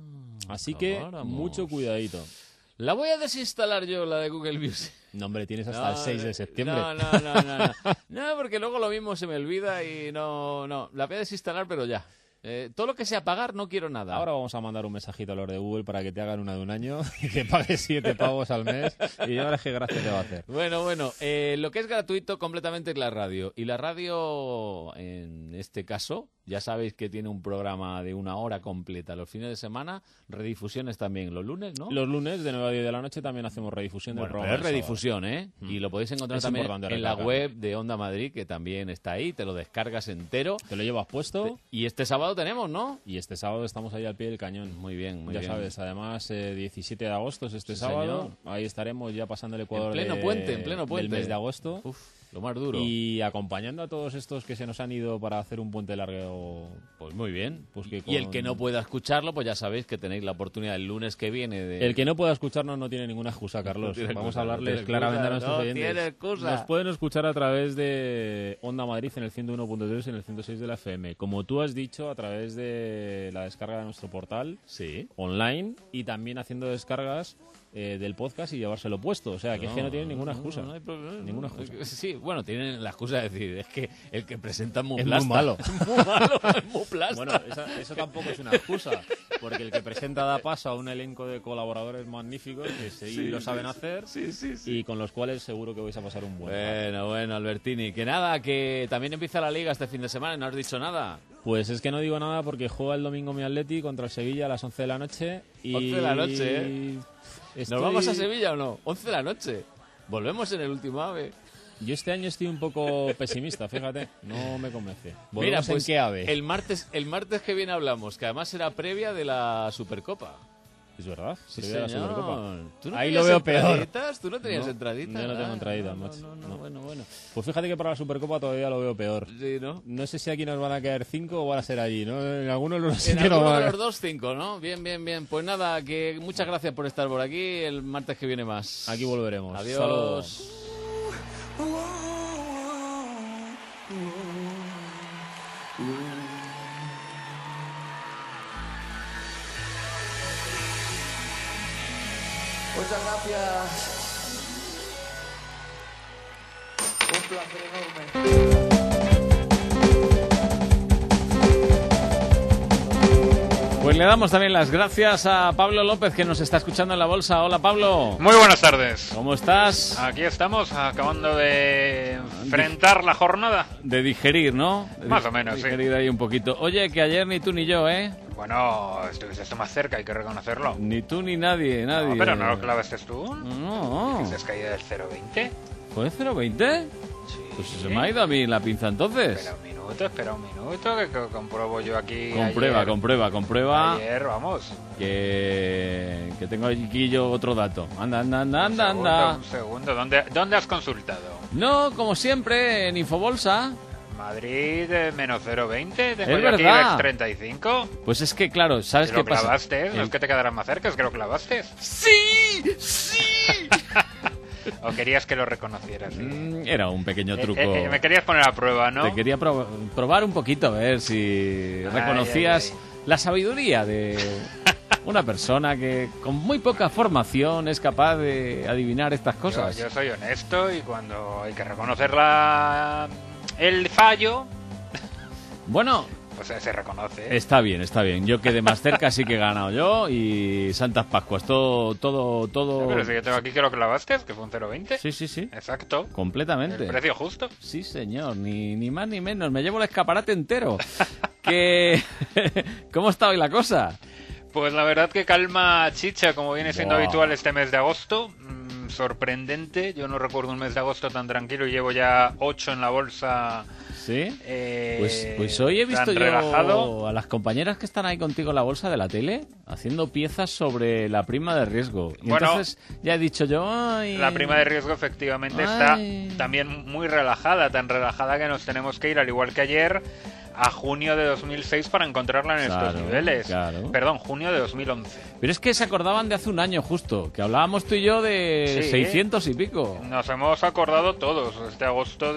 Así que acabáramos. mucho cuidadito. La voy a desinstalar yo, la de Google Music. No, hombre, tienes hasta No, el seis de septiembre. No, no, no, no, no. No, porque luego lo mismo se me olvida y no, no. La voy a desinstalar, pero ya. Eh, todo lo que sea pagar, no quiero nada. Ahora vamos a mandar un mensajito a los de Google para que te hagan una de un año y que pagues siete pavos al mes y ya verás qué gracia te va a hacer. Bueno, bueno, eh, lo que es gratuito completamente es la radio. Y la radio, en este caso, ya sabéis que tiene un programa de una hora completa los fines de semana, redifusiones también los lunes, ¿no? Los lunes de nueve a diez de la noche también hacemos redifusión del Bueno, programa. pero es del sábado. redifusión, ¿eh? Mm. Y lo podéis encontrar Es también importante en la recalcarlo. web de Onda Madrid, que también está ahí, te lo descargas entero. Te lo llevas puesto. Y este sábado tenemos, ¿no? Y este sábado estamos ahí al pie del cañón. Muy bien, muy ya bien. sabes, además, eh, diecisiete de agosto es este Sí, sábado. señor. Ahí estaremos ya pasando el Ecuador En pleno de- puente, en pleno puente. del mes de agosto. Uf, lo más duro. Y acompañando a todos estos que se nos han ido para hacer un puente largo. Pues muy bien. Pues que Y el con- que no pueda escucharlo, pues ya sabéis que tenéis la oportunidad el lunes que viene de... El que no pueda escucharnos no tiene ninguna excusa, Carlos. tiene Vamos excusa, a no hablarles tiene claramente a excusa, nuestros no oyentes. tiene excusa. Nos pueden escuchar a través de Onda Madrid en el ciento uno punto tres y en el ciento seis de la F M. Como tú has dicho, a través de la descarga de nuestro portal Sí. online y también haciendo descargas eh, del podcast y llevárselo puesto. O sea, que es que no tienen ninguna no, excusa. no hay problema. Ninguna excusa. Sí, bueno, tienen la excusa de decir, es que el que presenta es muy Es muy plasta. malo. Es muy malo, es muy plasta. Bueno, esa- eso tampoco es una excusa, porque el que presenta da paso a un elenco de colaboradores magníficos que sí, Sí, lo sí, saben sí. hacer Sí, sí, sí. y con los cuales seguro que vais a pasar un buen rato. Bueno, bueno, Albertini. Que nada, que también empieza la Liga este fin de semana y no has dicho nada. Pues es que no digo nada porque juega el domingo mi Atleti contra el Sevilla a las once de la noche. Y... once de la noche, ¿eh? Estoy... ¿Nos vamos a Sevilla o no? once de la noche. Volvemos en el último AVE. Yo este año estoy un poco pesimista, fíjate. No me convence. Mira, pues, ¿en qué AVE? El martes, el martes que viene hablamos, que además será previa de la Supercopa. Es verdad, sí, previa de la señor. Supercopa. ¿Tú no Ahí lo veo peor. ¿Tú no tenías no, entraditas? Yo no tengo ah, entraditas, no, macho. No, no, no, no. bueno, bueno. Pues fíjate que para la Supercopa todavía lo veo peor. Sí, ¿no? No sé si aquí nos van a caer cinco o van a ser allí, ¿no? En algunos de los En sitios alguno no de los dos, cinco, ¿no? Bien, bien, bien. Pues nada, que muchas gracias por estar por aquí. El martes que viene más. Aquí volveremos. Adiós. Saludos. Muchas gracias. Un placer enorme. Pues le damos también las gracias a Pablo López, que nos está escuchando en la bolsa. Hola, Pablo. Muy buenas tardes. ¿Cómo estás? Aquí estamos, acabando de enfrentar la jornada. De digerir, ¿no? De Más o menos, sí. Digerir ahí un poquito. Oye, que ayer ni tú ni yo, ¿eh? Bueno, estuviste más cerca, hay que reconocerlo. Ni tú ni nadie, nadie. No, pero no lo clavaste tú. No. ¿Te has caído del cero veinte? ¿Fue cero veinte? Sí. Pues se me ha ido a mí la pinza entonces. Espera un minuto, espera un minuto, que, que compruebo yo aquí. Comprueba, ayer. comprueba, comprueba. Ayer, vamos. Que, que tengo aquí yo otro dato. Anda, anda, anda, Un anda, segundo, anda. Un segundo, ¿Dónde, ¿dónde has consultado? No, como siempre, en Infobolsa. Madrid, eh, menos cero veinte, tengo Es yo aquí verdad. IBEX treinta y cinco. Pues es que, claro, ¿sabes Si qué lo pasa? clavaste, no El- es que te quedarás más cerca, es que lo clavaste. ¡Sí! ¡Sí! ¿O querías que lo reconocieras? Sí. Mm, Era un pequeño Eh, truco. eh, eh, me querías poner a prueba, ¿no? Te quería prob- probar un poquito, a ver si Ay, reconocías ay, ay. la sabiduría de una persona que con muy poca formación es capaz de adivinar estas cosas. Yo, yo soy honesto y cuando hay que reconocer la... el fallo, Bueno, pues se reconoce. está bien, está bien. Yo quedé más cerca, sí que he ganado yo. Y Santas Pascuas, todo, todo, todo. Pero si yo tengo aquí que lo clavaste, que fue un cero veinte. Sí, sí, sí. Exacto. Completamente. El precio justo. Sí, señor, ni, ni más ni menos. Me llevo el escaparate entero. que ¿Cómo está hoy la cosa? Pues la verdad que calma chicha, como viene siendo Buah. habitual este mes de agosto. Mm, sorprendente. Yo no recuerdo un mes de agosto tan tranquilo y llevo ya ocho en la bolsa. ¿Sí? Eh, Pues, pues hoy he visto tan yo relajado. a las compañeras que están ahí contigo en la bolsa de la tele haciendo piezas sobre la prima de riesgo. Y Bueno, entonces ya he dicho yo, ay, La prima de riesgo efectivamente Ay. está también muy relajada, tan relajada que nos tenemos que ir, al igual que ayer, a junio de dos mil seis para encontrarla en Claro, estos niveles. claro. Perdón, junio de dos mil once. Pero es que se acordaban de hace un año justo, que hablábamos tú y yo de Sí. seiscientos y pico. Nos hemos acordado todos este agosto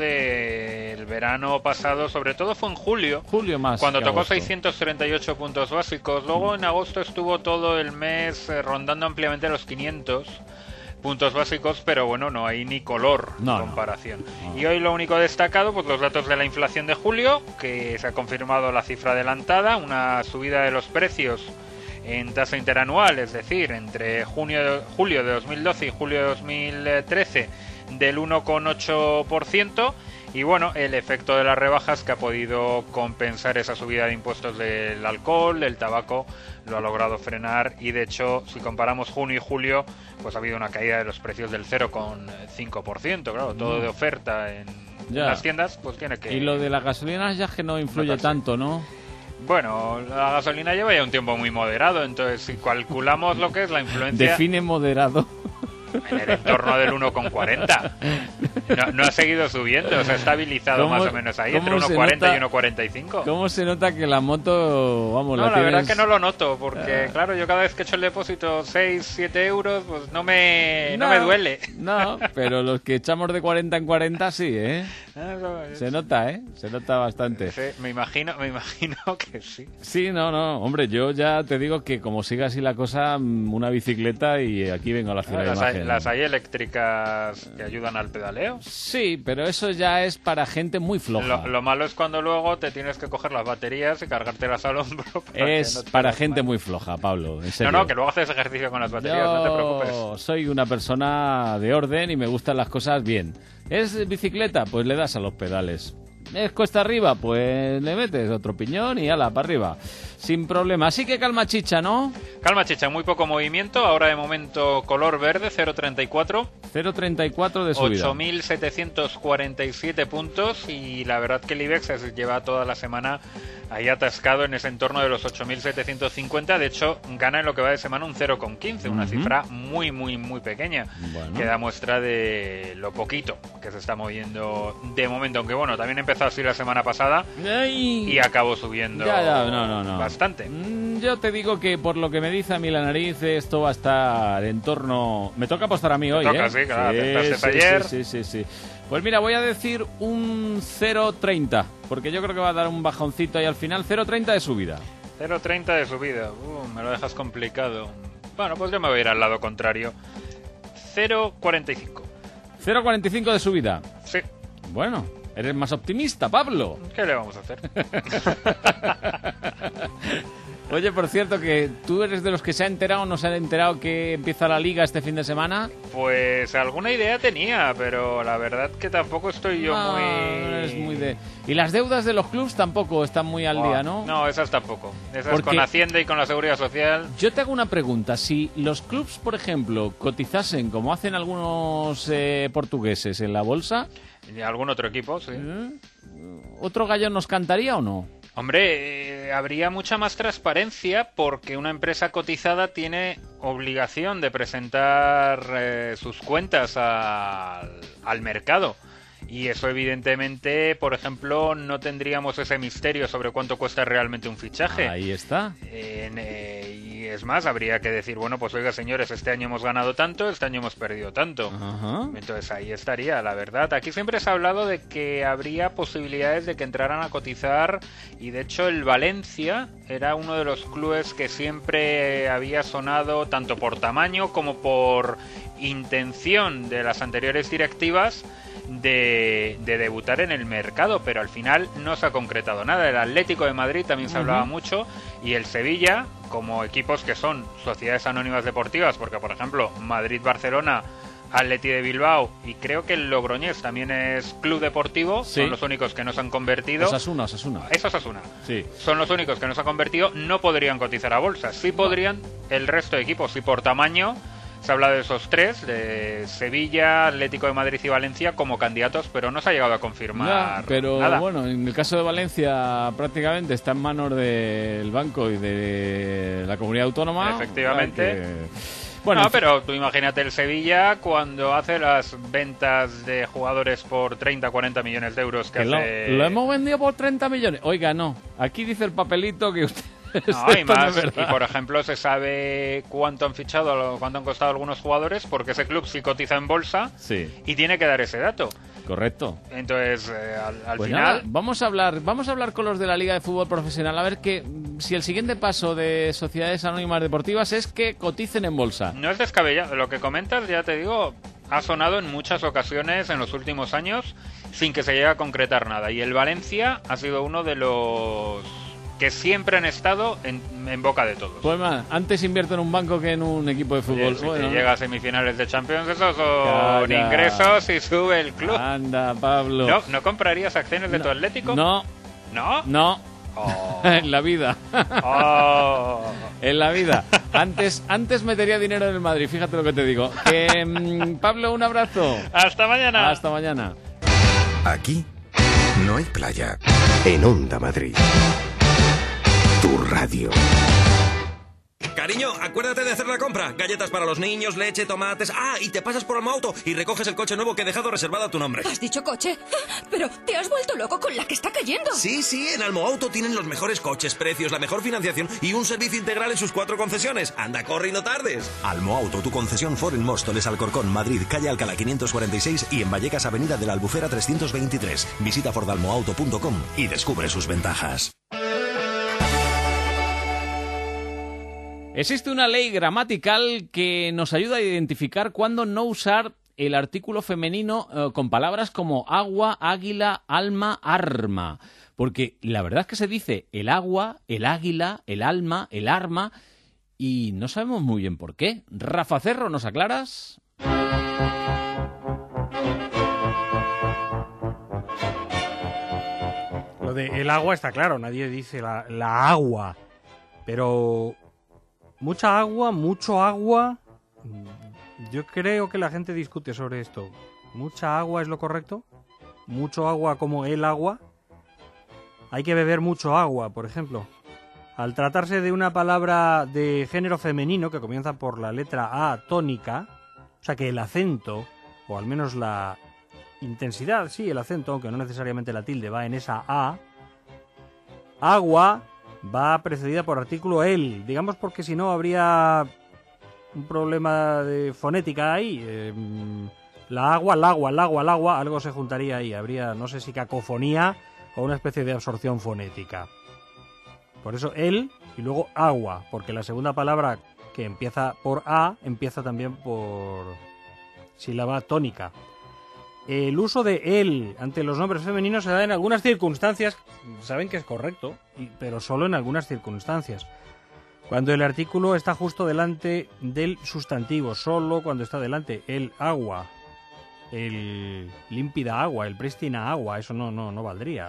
del verano pasado, sobre todo fue en julio, Julio más. cuando que tocó agosto. seiscientos treinta y ocho puntos básicos. Luego en agosto estuvo todo el mes eh, rondando ampliamente los quinientos puntos básicos, pero bueno, no hay ni color No, de no. comparación. No. Y hoy lo único destacado, pues los datos de la inflación de julio, que se ha confirmado la cifra adelantada, una subida de los precios en tasa interanual, es decir, entre junio de- julio de dos mil doce y julio de dos mil trece del uno coma ocho por ciento. Y bueno, el efecto de las rebajas que ha podido compensar esa subida de impuestos del alcohol, del tabaco, lo ha logrado frenar. Y de hecho, si comparamos junio y julio, pues ha habido una caída de los precios del cero coma cinco por ciento. Claro, todo Mm. de oferta en Ya. las tiendas, pues tiene que... Y lo de las gasolinas ya es que no influye notarse. tanto, ¿no? Bueno, la gasolina lleva ya un tiempo muy moderado, entonces si calculamos lo que es la influencia... Define moderado. En el entorno del uno coma cuarenta. No, no ha seguido subiendo, se ha estabilizado ¿Cómo- más o menos ahí, entre cómo uno se coma cuarenta nota- y uno coma cuarenta y cinco. ¿Cómo se nota que la moto, vamos, No, la la tienes... verdad que no lo noto, porque claro, yo cada vez que echo el depósito seis, siete euros, pues no me, no, me duele. No, pero los que echamos de cuarenta en cuarenta sí, ¿eh? Ah, eso es. Se nota, ¿eh? Se nota bastante. Sí, me imagino, me imagino que sí. Sí, no, no, hombre, yo ya te digo que como siga así la cosa, mm, una bicicleta y aquí vengo a la ciudad Ah, de las, hay, imagen. las hay eléctricas que ayudan al pedaleo. Sí, pero eso ya es para gente muy floja. Lo, lo malo es cuando luego te tienes que coger las baterías y cargártelas al hombro. Para que Es no te para hagas gente mal. muy floja, Pablo, en No, serio. no, que luego haces ejercicio con las baterías, no te preocupes. Yo soy una persona de orden y me gustan las cosas bien. ¿Es bicicleta? Pues le das a los pedales. ¿Es cuesta arriba? Pues le metes otro piñón y ala, para arriba. sin problema. Así que calma chicha, ¿no? Calma chicha, muy poco movimiento. Ahora de momento color verde, cero coma treinta y cuatro. cero coma treinta y cuatro de subida. ocho mil setecientos cuarenta y siete puntos y la verdad que el IBEX se lleva toda la semana ahí atascado en ese entorno de los ocho mil setecientos cincuenta. De hecho, gana en lo que va de semana un cero coma quince, una uh-huh. cifra muy, muy, muy pequeña, bueno. que da muestra de lo poquito que se está moviendo de momento. Aunque bueno, también empezó así la semana pasada Ay. y acabó subiendo ya, ya, no, no, no. bastante. Mm, yo te digo que por lo que me dice a mí la nariz, esto va a estar en torno... Me toca apostar a mí hoy, toca, ¿eh? sí, claro, sí, sí, ayer. Sí, sí, sí, sí. Pues mira, voy a decir un cero coma treinta, porque yo creo que va a dar un bajoncito ahí al final. cero coma treinta de subida. cero coma treinta de subida. Uh, me lo dejas complicado. Bueno, pues yo me voy a ir al lado contrario. cero coma cuarenta y cinco. cero coma cuarenta y cinco de subida. Sí. Bueno, eres más optimista, Pablo. ¿Qué le vamos a hacer? Oye, por cierto, que tú eres de los que se ha enterado o no se ha enterado que empieza la Liga este fin de semana. Pues alguna idea tenía, pero la verdad que tampoco estoy yo no, muy... No eres muy de... Y las deudas de los clubs tampoco están muy al oh, día, ¿no? No, esas tampoco. Esas Porque con Hacienda y con la Seguridad Social. Yo te hago una pregunta. Si los clubs, por ejemplo, cotizasen como hacen algunos eh, portugueses en la bolsa... ¿Y algún otro equipo? Sí. ¿Eh? ¿Otro gallo nos cantaría o no? Hombre, eh, habría mucha más transparencia porque una empresa cotizada tiene obligación de presentar eh, sus cuentas al, al mercado. Y eso evidentemente, por ejemplo, no tendríamos ese misterio sobre cuánto cuesta realmente un fichaje. Ahí está. Eh, eh, y es más, habría que decir, bueno, pues oiga señores, este año hemos ganado tanto, este año hemos perdido tanto. Ajá. Entonces ahí estaría, la verdad. Aquí siempre se ha hablado de que habría posibilidades de que entraran a cotizar y de hecho el Valencia era uno de los clubes que siempre había sonado tanto por tamaño como por intención de las anteriores directivas De, de debutar en el mercado, pero al final no se ha concretado nada. El Atlético de Madrid también se uh-huh. hablaba mucho y el Sevilla, como equipos que son sociedades anónimas deportivas, porque por ejemplo Madrid-Barcelona, Atleti de Bilbao y creo que el Logroñés también es club deportivo, sí. son los únicos que no se han convertido. Osasuna, Osasuna. Eso es Osasuna. Sí. Son los únicos que no se han convertido, no podrían cotizar a bolsa. Sí podrían el resto de equipos, y por tamaño se habla de esos tres, de Sevilla, Atlético de Madrid y Valencia como candidatos, pero no se ha llegado a confirmar ya, pero nada. Bueno, en el caso de Valencia prácticamente está en manos del banco y de la comunidad autónoma. Efectivamente. Que... Bueno, no, pero tú imagínate el Sevilla cuando hace las ventas de jugadores por treinta, cuarenta millones de euros que, que hace... Lo, lo hemos vendido por treinta millones. Oiga, no. Aquí dice el papelito que usted... No, y más, y por ejemplo se sabe cuánto han fichado, cuánto han costado algunos jugadores, porque ese club sí cotiza en bolsa sí. y tiene que dar ese dato. Correcto. Entonces, eh, al, al pues final... Nada, vamos a hablar vamos a hablar con los de la Liga de Fútbol Profesional, a ver que si el siguiente paso de sociedades anónimas deportivas es que coticen en bolsa. No es descabellado, lo que comentas, ya te digo, ha sonado en muchas ocasiones en los últimos años sin que se llegue a concretar nada. Y el Valencia ha sido uno de los... que siempre han estado en, en boca de todos. Pues man, antes invierto en un banco que en un equipo de fútbol. Oye, si bueno, te llega a semifinales de Champions, esos son Calla. ingresos y sube el club. Anda, Pablo. ¿No, ¿no comprarías acciones de no, tu Atlético? No. ¿No? No. Oh. En la vida. Oh. En la vida. Antes, antes metería dinero en el Madrid, fíjate lo que te digo. Que, mmm, Pablo, un abrazo. Hasta mañana. Hasta mañana. Aquí no hay playa. En Onda Madrid. Tu radio. Cariño, acuérdate de hacer la compra. Galletas para los niños, leche, tomates... Ah, y te pasas por Almoauto y recoges el coche nuevo que he dejado reservado a tu nombre. ¿Has dicho coche? Pero te has vuelto loco con la que está cayendo. Sí, sí, en Almoauto tienen los mejores coches, precios, la mejor financiación y un servicio integral en sus cuatro concesiones. Anda, corre y no tardes. Almoauto, tu concesión Ford en Móstoles, Alcorcón, Madrid, calle Alcalá quinientos cuarenta y seis y en Vallecas, avenida de la Albufera trescientos veintitrés. Visita ford almoauto punto com y descubre sus ventajas. Existe una ley gramatical que nos ayuda a identificar cuándo no usar el artículo femenino eh, con palabras como agua, águila, alma, arma. Porque la verdad es que se dice el agua, el águila, el alma, el arma y no sabemos muy bien por qué. Rafa Cerro, ¿nos aclaras? Lo de el agua está claro, nadie dice la, la agua. Pero mucha agua, mucho agua, yo creo que la gente discute sobre esto. ¿Mucha agua es lo correcto? ¿Mucho agua como el agua? Hay que beber mucho agua, por ejemplo. Al tratarse de una palabra de género femenino que comienza por la letra A tónica, o sea que el acento, o al menos la intensidad, sí, el acento, aunque no necesariamente la tilde, va en esa A, agua va precedida por artículo el, digamos porque si no habría un problema de fonética ahí. Eh, la agua, el agua, el agua, el agua, algo se juntaría ahí. Habría, no sé si cacofonía o una especie de absorción fonética. Por eso el y luego agua, porque la segunda palabra que empieza por A empieza también por sílaba tónica. El uso de él ante los nombres femeninos se da en algunas circunstancias, saben que es correcto, pero solo en algunas circunstancias. Cuando el artículo está justo delante del sustantivo, solo cuando está delante el agua, el límpida agua, el prístina agua, eso no, no, no valdría.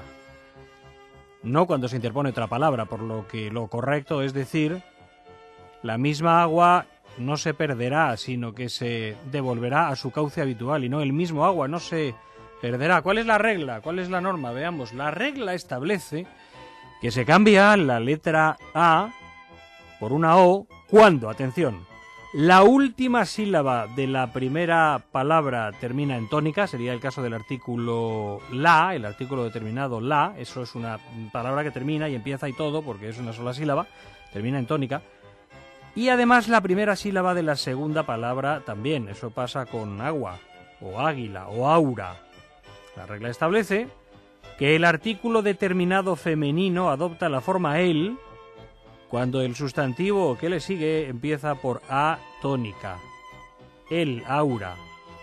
No cuando se interpone otra palabra, por lo que lo correcto es decir, la misma agua no se perderá, sino que se devolverá a su cauce habitual, y no el mismo agua no se perderá. ¿Cuál es la regla? ¿Cuál es la norma? Veamos. La regla establece que se cambia la letra A por una O cuando, atención, la última sílaba de la primera palabra termina en tónica, sería el caso del artículo la, el artículo determinado la, eso es una palabra que termina y empieza y todo, porque es una sola sílaba, termina en tónica. Y además la primera sílaba de la segunda palabra también, eso pasa con agua, o águila, o aura. La regla establece que el artículo determinado femenino adopta la forma el cuando el sustantivo que le sigue empieza por A tónica. El, aura.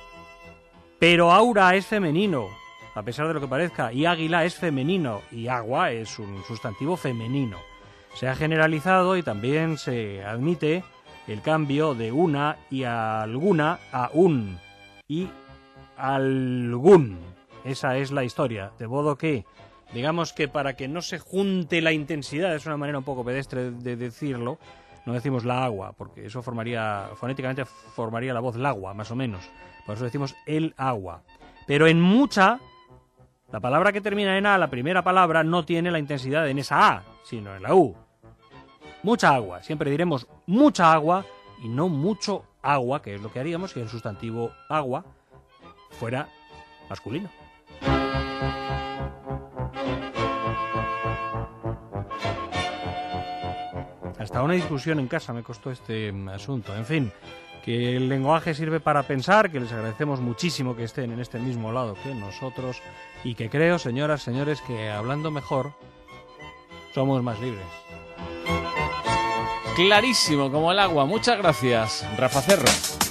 Pero aura es femenino, a pesar de lo que parezca, y águila es femenino, y agua es un sustantivo femenino. Se ha generalizado y también se admite el cambio de una y alguna a un y algún. Esa es la historia, de modo que, digamos que para que no se junte la intensidad, es una manera un poco pedestre de decirlo, no decimos la agua, porque eso formaría, fonéticamente formaría la voz lagua, más o menos. Por eso decimos el agua. Pero en mucha, la palabra que termina en A, la primera palabra, no tiene la intensidad en esa A, sino en la U. Mucha agua. Siempre diremos mucha agua y no mucho agua, que es lo que haríamos si el sustantivo agua fuera masculino. Hasta una discusión en casa me costó este asunto. En fin, que el lenguaje sirve para pensar, que les agradecemos muchísimo que estén en este mismo lado que nosotros y que creo, señoras, señores, que hablando mejor somos más libres. Clarísimo como el agua. Muchas gracias, Rafa Cerro.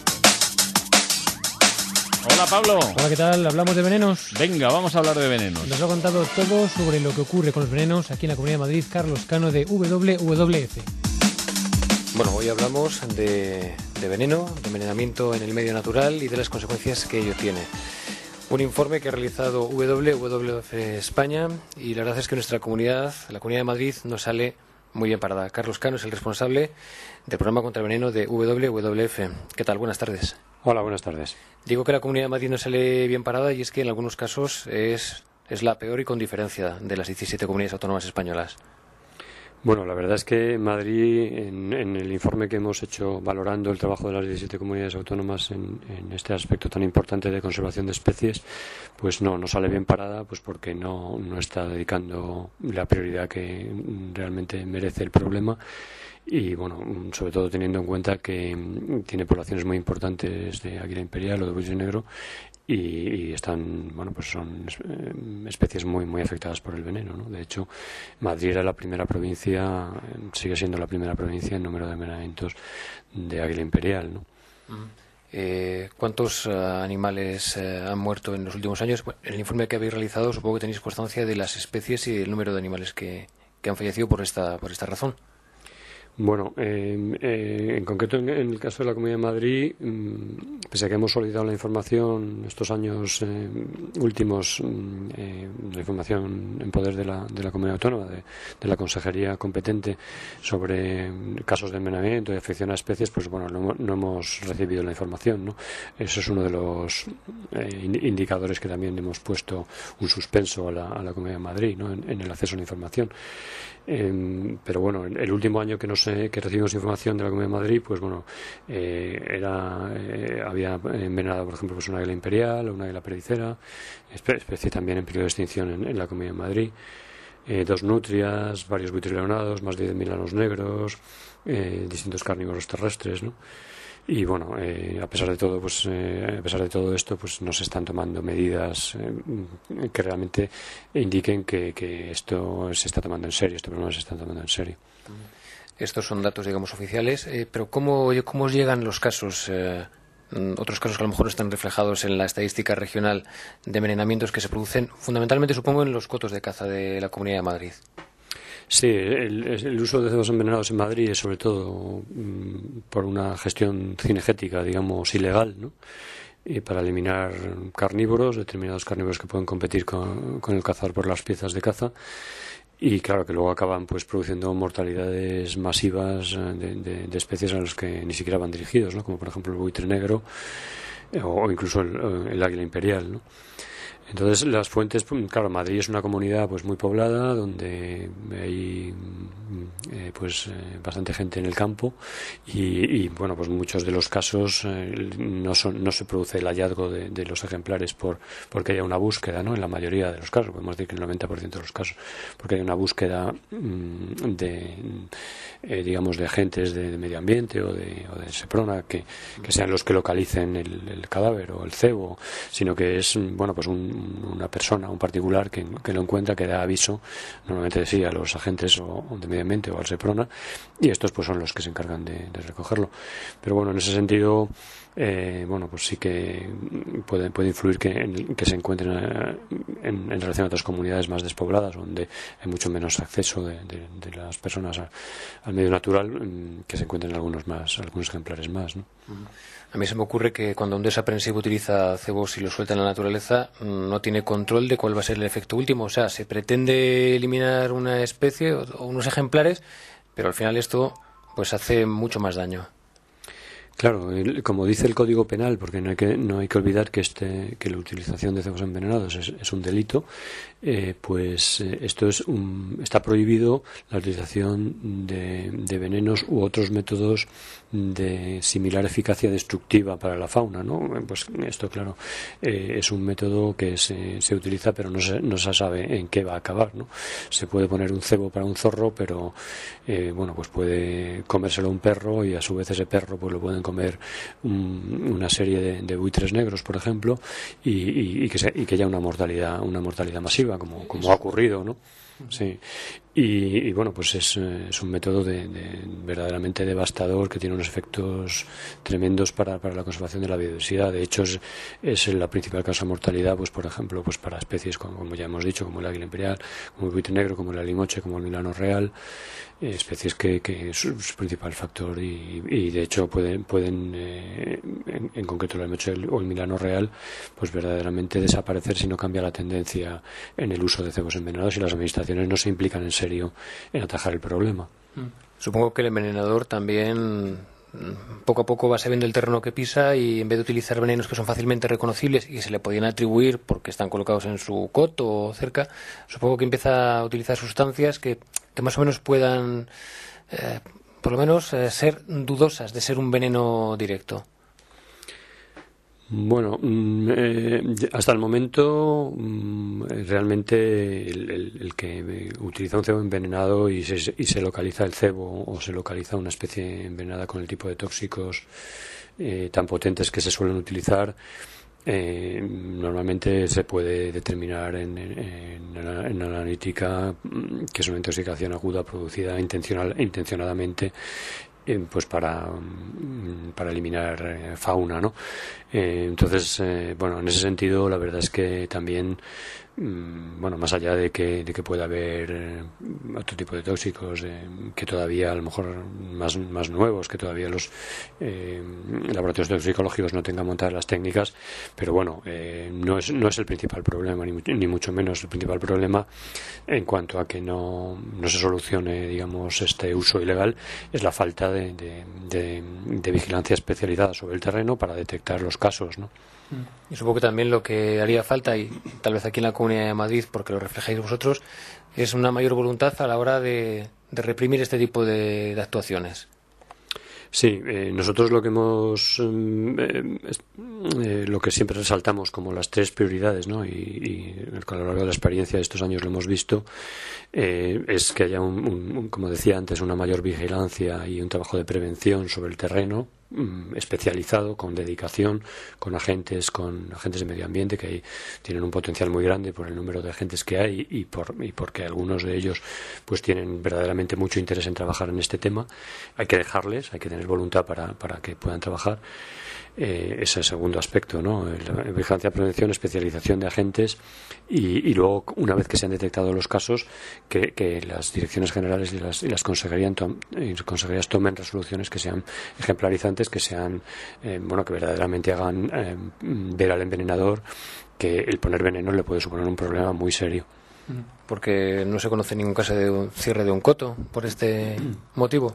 Hola, Pablo. Hola, ¿qué tal? ¿Hablamos de venenos? Venga, vamos a hablar de venenos. Nos ha contado todo sobre lo que ocurre con los venenos aquí en la Comunidad de Madrid, Carlos Cano, de W W F. Bueno, hoy hablamos de, de veneno, de envenenamiento en el medio natural y de las consecuencias que ello tiene. Un informe que ha realizado W W F España, y la verdad es que nuestra comunidad, la Comunidad de Madrid, nos sale muy bien parada. Carlos Cano es el responsable del programa contra el veneno de W W F. ¿Qué tal? Buenas tardes. Hola, buenas tardes. Digo que la Comunidad de Madrid no sale bien parada, y es que en algunos casos es, es la peor y con diferencia de las diecisiete comunidades autónomas españolas. Bueno, la verdad es que Madrid, en, en el informe que hemos hecho valorando el trabajo de las diecisiete comunidades autónomas en, en este aspecto tan importante de conservación de especies, pues no, no sale bien parada, pues porque no, no está dedicando la prioridad que realmente merece el problema. Y bueno, sobre todo teniendo en cuenta que tiene poblaciones muy importantes de águila imperial o de buitre negro, y, y están, bueno, pues son especies muy muy afectadas por el veneno, ¿no? De hecho, Madrid era la primera provincia, sigue siendo la primera provincia en número de envenenamientos de águila imperial, ¿no? Eh, ¿Cuántos uh, animales uh, han muerto en los últimos años? Bueno, en el informe que habéis realizado supongo que tenéis constancia de las especies y del número de animales que, que han fallecido por esta por esta razón. Bueno, eh, eh, en concreto en, en el caso de la Comunidad de Madrid, mmm, pese a que hemos solicitado la información estos años eh, últimos, eh, la información en poder de la, de la Comunidad Autónoma, de, de la Consejería competente sobre casos de envenenamiento y afección a especies, pues bueno, no, no hemos recibido la información, ¿no? Eso es uno de los eh, indicadores que también hemos puesto un suspenso a la, a la Comunidad de Madrid, ¿no? en, en el acceso a la información. Eh, pero bueno, el último año que no sé, que recibimos información de la Comunidad de Madrid, pues bueno, eh, era eh, había envenenado, por ejemplo, pues una águila imperial, una águila perdicera, especie también en peligro de extinción en, en la Comunidad de Madrid, eh, dos nutrias, varios buitrileonados, más de diez mil lanos negros, eh, distintos carnívoros terrestres, ¿no? Y bueno, eh, a pesar de todo, pues eh, a pesar de todo esto, pues no se están tomando medidas eh, que realmente indiquen que, que esto se está tomando en serio, este problema se está tomando en serio. Estos son datos, digamos, oficiales, eh, pero ¿cómo, cómo os llegan los casos, eh, otros casos que a lo mejor no están reflejados en la estadística regional de envenenamientos que se producen fundamentalmente, supongo, en los cotos de caza de la Comunidad de Madrid? Sí, el, el uso de cebos envenenados en Madrid es sobre todo mmm, por una gestión cinegética, digamos, ilegal, ¿no? Y para eliminar carnívoros, determinados carnívoros que pueden competir con, con el cazador por las piezas de caza. Y claro que luego acaban pues produciendo mortalidades masivas de, de, de especies a las que ni siquiera van dirigidos, ¿no? Como por ejemplo el buitre negro o, o incluso el, el águila imperial, ¿no? Entonces las fuentes, claro, Madrid es una comunidad pues muy poblada donde hay eh, pues eh, bastante gente en el campo y, y bueno, pues muchos de los casos eh, no son no se produce el hallazgo de, de los ejemplares por porque haya una búsqueda, ¿no? En la mayoría de los casos, podemos decir que el noventa por ciento de los casos, porque hay una búsqueda mmm, de eh, digamos de agentes de, de medio ambiente o de, o de Seprona que, que sean los que localicen el, el cadáver o el cebo, sino que es bueno pues un una persona, un particular que, que lo encuentra, que da aviso, normalmente sí, a los agentes o, o de medio ambiente o al Seprona, y estos pues son los que se encargan de, de recogerlo. Pero bueno, en ese sentido, eh, bueno, pues sí que puede, puede influir que, en, que se encuentren en, en relación a otras comunidades más despobladas, donde hay mucho menos acceso de, de, de las personas a, al medio natural, que se encuentren algunos más, algunos ejemplares más, ¿no? A mí se me ocurre que cuando un desaprensivo utiliza cebos y lo suelta en la naturaleza, no tiene control de cuál va a ser el efecto último. O sea, se pretende eliminar una especie o, o unos ejemplares, pero al final esto pues hace mucho más daño. Claro, el, como dice el Código Penal, porque no hay que no hay que olvidar que este que la utilización de cebos envenenados es, es un delito, eh, pues eh, esto es un, está prohibido la utilización de, de venenos u otros métodos de similar eficacia destructiva para la fauna, ¿no? Pues esto, claro, eh, es un método que se, se utiliza, pero no se, no se sabe en qué va a acabar, ¿no? Se puede poner un cebo para un zorro, pero eh, bueno, pues puede comérselo un perro y a su vez ese perro pues lo pueden comer un, una serie de, de buitres negros, por ejemplo, y, y, y, que se, y que haya una mortalidad una mortalidad masiva, como, como ha ocurrido, ¿no? Sí. Y, y bueno, pues es, es un método de, de verdaderamente devastador que tiene unos efectos tremendos para, para la conservación de la biodiversidad. De hecho, es, es la principal causa de mortalidad, pues por ejemplo, pues para especies como, como ya hemos dicho, como el águila imperial, como el buitre negro, como el alimoche, como el milano real, eh, especies que, que es su principal factor y, y de hecho pueden, pueden eh, en, en concreto el alimoche o el milano real, pues verdaderamente desaparecer si no cambia la tendencia en el uso de cebos envenenados y las administraciones no se implican en serio en atajar el problema. Supongo que el envenenador también poco a poco va sabiendo el terreno que pisa y en vez de utilizar venenos que son fácilmente reconocibles y que se le podían atribuir porque están colocados en su coto o cerca, supongo que empieza a utilizar sustancias que, que más o menos puedan eh, por lo menos eh, ser dudosas de ser un veneno directo. Bueno, eh, hasta el momento mm, realmente el, el, el que utiliza un cebo envenenado y se, y se localiza el cebo o se localiza una especie envenenada con el tipo de tóxicos eh, tan potentes que se suelen utilizar, eh, normalmente se puede determinar en, en, en, en analítica que es una intoxicación aguda producida intencional, intencionadamente pues para, para eliminar eh, fauna, ¿no? Eh, entonces, eh, bueno, en ese sentido, la verdad es que también bueno, más allá de que, de que pueda haber eh, otro tipo de tóxicos eh, que todavía a lo mejor más, más nuevos, que todavía los eh, laboratorios toxicológicos no tengan montadas las técnicas, pero bueno, eh, no es no es el principal problema, ni, ni mucho menos el principal problema en cuanto a que no, no se solucione, digamos, este uso ilegal, es la falta de, de, de, de vigilancia especializada sobre el terreno para detectar los casos, ¿no? Y supongo que también lo que haría falta, y tal vez aquí en la Comunidad de Madrid, porque lo reflejáis vosotros, es una mayor voluntad a la hora de, de reprimir este tipo de, de actuaciones. Sí, eh, nosotros lo que hemos, eh, eh, lo que siempre resaltamos como las tres prioridades, ¿no? Y, y a lo largo de la experiencia de estos años lo hemos visto, eh, es que haya, un, un, como decía antes, una mayor vigilancia y un trabajo de prevención sobre el terreno, especializado, con dedicación, con agentes, con agentes de medio ambiente que hay, tienen un potencial muy grande por el número de agentes que hay y por y porque algunos de ellos pues tienen verdaderamente mucho interés en trabajar en este tema. Hay que dejarles, hay que tener voluntad para, para que puedan trabajar. Eh, ese segundo aspecto, ¿no? La vigilancia, prevención, especialización de agentes y, y luego, una vez que se han detectado los casos, que, que las direcciones generales y las, y las consejerías, tom, consejerías tomen resoluciones que sean ejemplarizantes, que sean, eh, bueno, que verdaderamente hagan eh, ver al envenenador que el poner veneno le puede suponer un problema muy serio. Porque no se conoce ningún caso de un cierre de un coto por este motivo.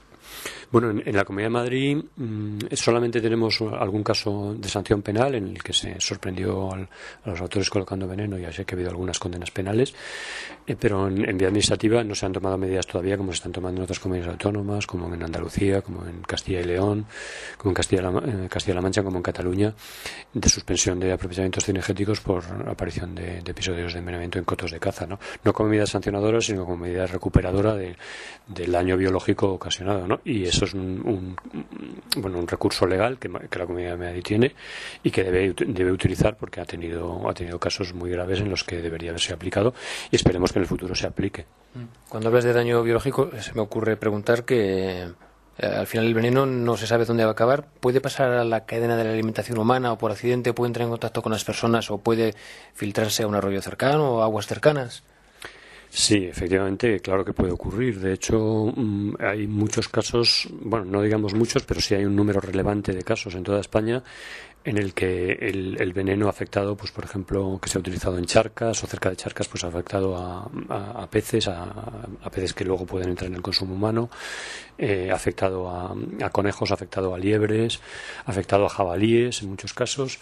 Bueno, en, en la Comunidad de Madrid mmm, solamente tenemos algún caso de sanción penal en el que se sorprendió al, a los autores colocando veneno y así que ha habido algunas condenas penales, eh, pero en, en vía administrativa no se han tomado medidas todavía como se están tomando en otras comunidades autónomas, como en Andalucía, como en Castilla y León, como en Castilla-La eh, Castilla Mancha, como en Cataluña, de suspensión de aprovechamientos cinegéticos por aparición de, de episodios de envenenamiento en cotos de caza, ¿no? No como medida sancionadora, sino como medida recuperadora de, del daño biológico ocasionado, ¿no? Y eso es un, un, bueno, un recurso legal que, que la Comunidad de Madrid tiene y que debe, debe utilizar porque ha tenido, ha tenido casos muy graves en los que debería haberse aplicado y esperemos que en el futuro se aplique. Cuando hablas de daño biológico, se me ocurre preguntar que eh, al final el veneno no se sabe dónde va a acabar. ¿Puede pasar a la cadena de la alimentación humana o por accidente puede entrar en contacto con las personas o puede filtrarse a un arroyo cercano o aguas cercanas? Sí, efectivamente, claro que puede ocurrir. De hecho, hay muchos casos, bueno, no digamos muchos, pero sí hay un número relevante de casos en toda España en el que el, el veneno ha afectado, pues por ejemplo, que se ha utilizado en charcas o cerca de charcas, pues ha afectado a, a, a peces, a, a peces que luego pueden entrar en el consumo humano, eh, ha afectado a, a conejos, ha afectado a liebres, ha afectado a jabalíes en muchos casos.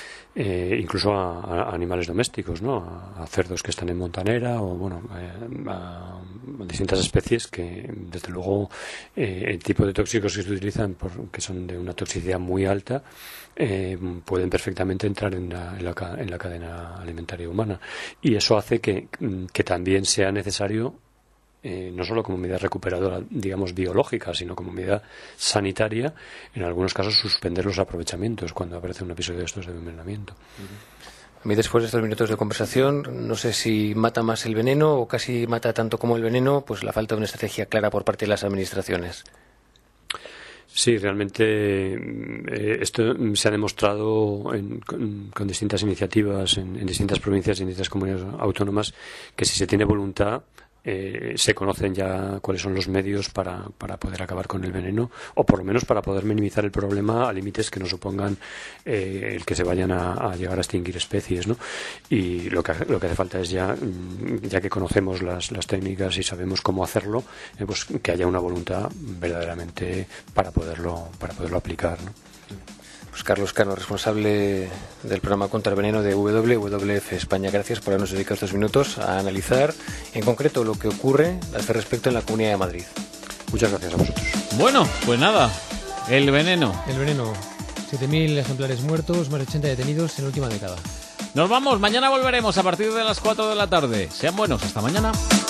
Eh, incluso a, a animales domésticos, ¿no? A, a cerdos que están en montanera o bueno eh, a, a distintas especies que desde luego eh, el tipo de tóxicos que se utilizan por, que son de una toxicidad muy alta eh, pueden perfectamente entrar en la, en, la, en la cadena alimentaria humana y eso hace que, que también sea necesario Eh, no solo como medida recuperadora, digamos, biológica, sino como medida sanitaria, en algunos casos suspender los aprovechamientos cuando aparece un episodio de estos de envenenamiento. A mí, después de estos minutos de conversación, no sé si mata más el veneno o casi mata tanto como el veneno, pues la falta de una estrategia clara por parte de las administraciones. Sí, realmente eh, esto se ha demostrado en, con, con distintas iniciativas en, en distintas provincias y en distintas comunidades autónomas que si se tiene voluntad Eh, se conocen ya cuáles son los medios para, para poder acabar con el veneno o por lo menos para poder minimizar el problema a límites que no supongan eh, el que se vayan a, a llegar a extinguir especies, ¿no? Y lo que, lo que hace falta es ya, ya que conocemos las, las técnicas y sabemos cómo hacerlo, eh, pues que haya una voluntad verdaderamente para poderlo, para poderlo aplicar, ¿no? Pues Carlos Cano, responsable del programa Contra el Veneno de W W F España, gracias por habernos dedicado estos minutos a analizar en concreto lo que ocurre a este respecto en la Comunidad de Madrid. Muchas gracias a vosotros. Bueno, pues nada, el veneno. El veneno, siete mil ejemplares muertos, más de ochenta detenidos en la última década. Nos vamos, mañana volveremos a partir de las cuatro de la tarde. Sean buenos, hasta mañana.